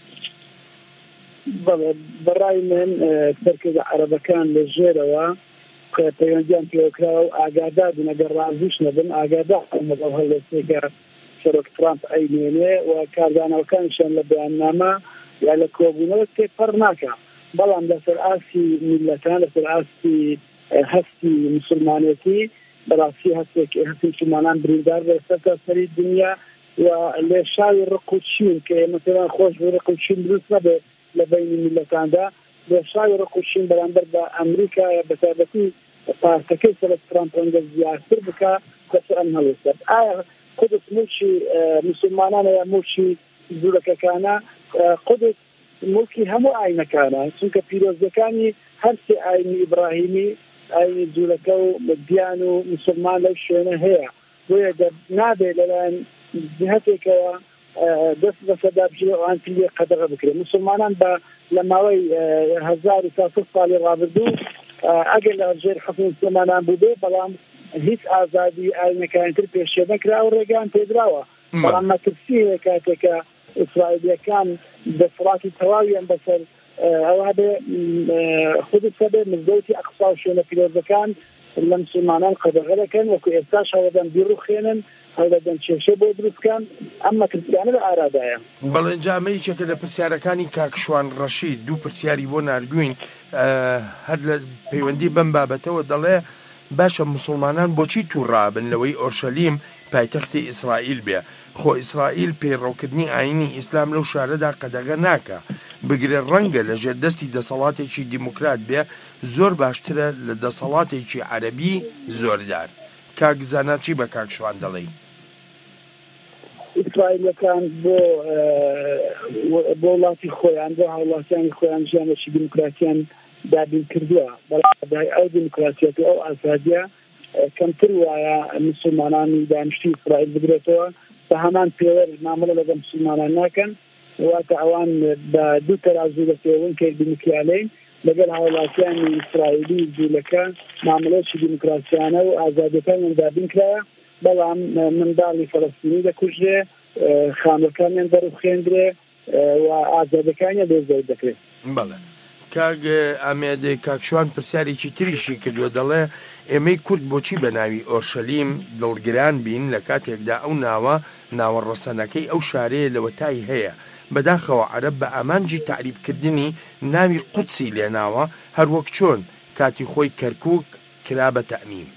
بەڕای من سەرکردە عەرەبەکان لە ژێرەوە کە پەیوەندیان پێوەکراوە و ئاگادار بن ئەگەر ڕازیش نەبن ئاگادار لەگەڵ هەڵوێستێکە سەرۆک ترامپ ئەینێنێ و کاردانەوەکانیشان لە بەیاننامە یا لە کۆبوونەوە تێپەڕ ناکە، بەڵام لەسەر ئاستی میلەتان لەسەر ئاستی هەستی مسلمانەتی بەڕاستی هەستێکی هەستی مسلمانان بریندار بەسەر سەری دنیا و لێشاوی ڕق و چین کە ئێمە خۆش بۆ ڕق و چین دروست نەبێت لە بینی میلەتاندا لێشاوی ڕق و چین بەرامبەر بە ئەمریکا بەتابەتی پارتەکەی سەرۆک ترامپ ڕەنگە زیاتر بکە لەسەر ئەم هەڵوێستە. ئایا قودس موچی مسلمانانە یا موچی جوولەکەکانە؟ قودس ملکی هەموو ئاینەکانە، چونکە پیرۆزەکانی هەرسی ئاینی ئیبراهیمی ئاینی جوولەکە و دیان و مسلمان لەو شوێنە هەیە، بۆیە نابێت لەلایەن جهەتێکەوە دەست بەسەدا بژێ ئەوان پلێ قەدەغە بکرێت. مسلمانان بە لە ماوەی هەزار و ساسد ساڵی ڕابردوو ئەگەر لە ژێر حکومەتی مسلمانان بووبێ، بەڵام هیچ ئازادی ئاینەکانتر پێشێ نەکرا و ڕێگان پێدراوە. بەڵام مەترسی هەیە کاتێکە ئیسرائیلیەکان دەسەڵاتی تەواویان بەسەر ئەوە بێ خودسە بێ مزگەوتی ئەقسا و شوێنە پیرۆزەکان لە مسلمانان قەدەغە دەکەن، وەکو ئێستاش هەوڵەدەن بیرروخێنن، هەوڵەدەن کێشە بۆ دروستکەن. ئەم مەترسیانە لە ئارادایە. بەڵێ جامەی چێکە لە پرسیارەکانی کاکشوان ڕەشید دوو پرسیاری بۆ ناردوین هەر لە پەیوەندی بەم بابەتەوە دەڵێ باشە مسلمانان بۆچی تووڕابن لەوەی ئۆرشەلیم پایتەختی ئیسرائیل بێ خۆ ئیسرائیل پەیڕەوکردنی ئاینی ئیسلام لەو شارەدا قەدەغە ناکە بگرێ ڕەنگە لە ژێردەستی دەسەڵاتێکی دیموکرات بێ زۆر باشترە لە دەسەڵاتێکی عەرەبی زۆردار کاک زانا چی بە کاک شوان دەڵێی ئیسرائیلەکان بۆ بۆ وڵاتی خۆیان بۆ هاوڵاتیانی خۆیان ژیانێکی دیموکراتیان دابین کردووە بەڵام ئەو دیموکراتیەت و ئەو ئازادیە کەمتر وایە مسلمانانی دانیشتی ئیسرائیل بگرێتەوە بە هەمان پێوەر مامەڵە لەگە مسلمانان ناکەن واتە ئەوان بە دوو تەرازوو دەپێون کە دیموکرالەین لەگەڵ هاوڵاتیانی ئیسرائیلی جوولەکە مامەڵەیەکی دیموکراسیانە و ئازادیەکانیان دابین کرایە بەڵام منداڵی فەڵەستینی دەکوژرێ خانەکانیان دەرەخێندرێ و ئازادەکانیان دۆزدەر دەکرێت بەڵێ کاک ئامێدێ کاکشوان پرسیارێکی تریشی کردووە دەڵێ ئێمەی کورد بۆچی بە ناوی ئۆرشەلیم دڵگران بین لە کاتێکدا ئەو ناوە ناوەڕەسەنەکەی ئەو شارەیە لەوە تای هەیە بەداخەوە عەرەب بە ئامانجی تعریبکردنی ناوی قودسی لێناوە هەروەک چۆن کاتی خۆی کەرکووک کرا بە تەعمیم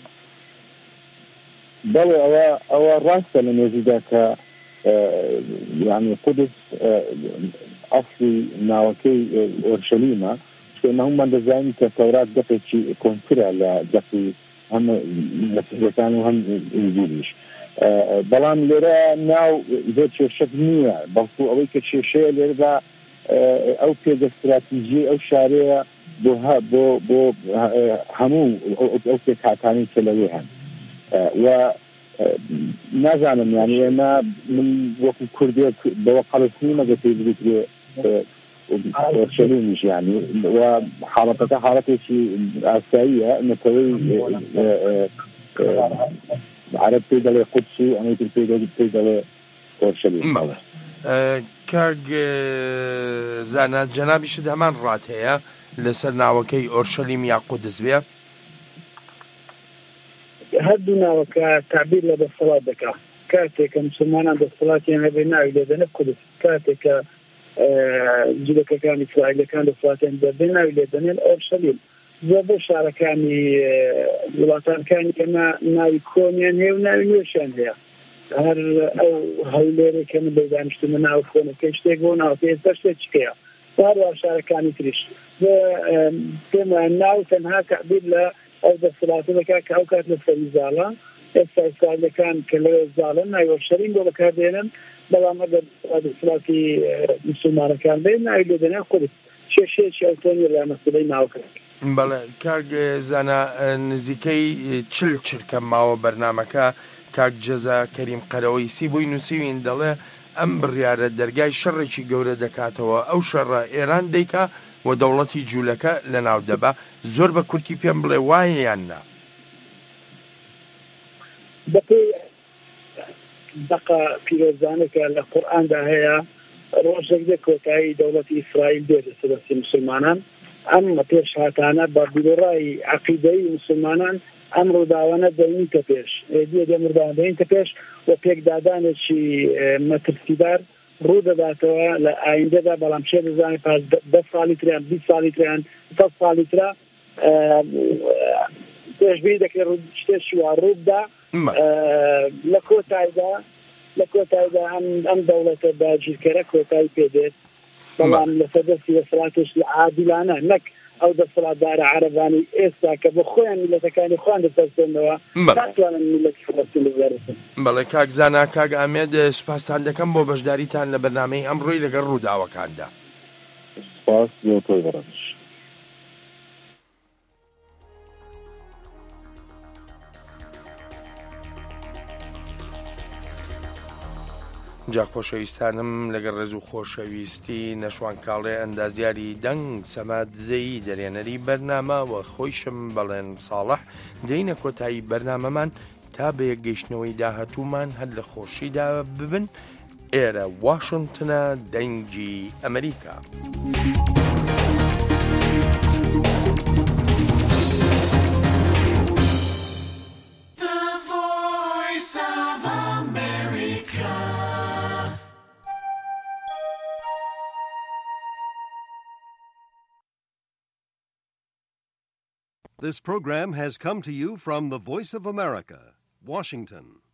بەڵێ ئەوە ئەوە ڕاستە لە نێزیدا کە یعنی قودس ئەسلی ناوەکەی ئۆرشەلیمە شتێمە هەمومان دەزانین کە تەورات دەپێکی کۆنترە لە دەقی هەم مەسیحیەکان و هەم ئینجیلیش بەڵام لێرە ناو زۆر کێشەک نییە بەڵکو ئەوەی کە کێشەیە لێرەدا ئەو پێدە استراتیژی ئەو شارەیە بۆ بۆ بۆ هەموو ئەو پێکهاتانی کە لەوێ هەن و نازانم یانی ئێمە من وەکو کوردێک بەوە قەڵسنی مەگە پێی بگوترێ ئۆرشەلیمیش یانی و حاڵەتەکە حاڵەتێکی ئاساییە نەتەوەی عەرەب پێی دەڵێ قودس و ئەمەی تر پێی دەڵێ ئۆرشەلیم کاک زانا جەنابیشت هەمان ڕات هەیە لەسەر ناوەکەی ئۆرشەلیم یا قودس بێ هەردوو ناوەکە تعبیر لە دەسەڵات دەکات کاتێک کە مسلمانان دەسەڵاتیان هەبێ ناوی لێدەنە قودس کاتێک کە جوولەکەکانی ئیسرائیلەکان دەسەڵاتیان دەبێ ناوی لێدەنێن ئۆرشەلیم زۆربەی شارەکانی وڵاتانەکانی ئێمە ناوی کۆنیان هەیە و ناوی نوێشیان هەیە هەر ئەو هەولێرێکە من بە دانیشتمە ناو خۆنەکەی شتێک بۆ ناوکە ئێستا شتێک چکەیە هەروە شارەکانی تریش پێم وایە ناو تەنها تعبیر لە ئەو دەسەڵاتە دەکات کە ئەو کات لە سەری زاڵە ئێستا ئیسرائیلەکان کە لەوێ زاڵن ناوی ئۆرشەلیم بۆ بەکاردێنن بەڵام ئەگەر دەسەڵاتی مسلمانەکان بێن ناوی لێدەنێن قودس کێشەیەکی ئەوتۆنیە لە مەسەلەی ناوەکە بەڵێ کاک زانا نزیکەی چل چرکە ماوە بەرنامەکە کاک جەزا کەریم قەرەوەی سی بووی نووسیوین دەڵێ ئەم بڕیارە دەرگای شەڕێکی گەورە دەکاتەوە ئەو شەڕە ئێران دەیکا و دەوڵەتی جوولەکە لە ناو دەبا زۆر بە کورتی پێم بڵێ وایە یان نا بەپێی دەقا پیرۆزانێکە لە قورئاندا هەیە ڕۆژێک دێ کۆتایی دەوڵەتی ئیسرائیل دێت لە سەرەستی مسلمانان ئەم پێش هاتانە بە بیرۆڕای عەقیدەی مسلمانان ئەم ڕووداوانە دەینیتە پێش دیە دێم ڕووداوان دەینتە پێش و پێکدادانێکی مەترسیدار ڕوو دەداتەوە لە ئایندەدا بەڵام شێ دەزانێت پاش دە ساڵی تریان بیست ساڵی تریان سەد ساڵی ترا پێشبینی دەکرێت شتێکی وا ڕووبدا لە کۆتاییدا لە کۆتاییدا ئەم دەوڵەتە باگیرکەرە کۆتایی پێدێت بەڵام لە سەردەستی دەسەڵاتێش عادیلانە نەک ئەو دەسەڵاتدارە عەرەبانی ئێستا کە بە خۆیان میلەتەکانی خۆیان دەسەرسێنەوە تاتوانن میلەتی فەڵەستین بگەڕێتن. بەڵێ کاک زانا کاک ئامێد سوپاستان دەکەم بۆ بەشداریتان لە بەرنامەی ئەمڕۆی لەگەڵ ڕووداوەکاندا. سپاس بۆ تۆی بەڕێز. جا خۆشەویستانم لەگەڵ ڕێز و خۆشەویستی نەشوان کاڵێ ئەندازیاری دەنگ سەماد زەیی دەرێنەری بەرنامە و خۆیشم بەڵێن ساڵح دەینە کۆتایی بەرنامەمان تا بە یەکگەیشتنەوەی داهەتوومان هەر لە خۆشیدا ببن. ئێرە واشنگتنە دەنگی ئەمریکا. This program has come to you from the Voice of America, Washington.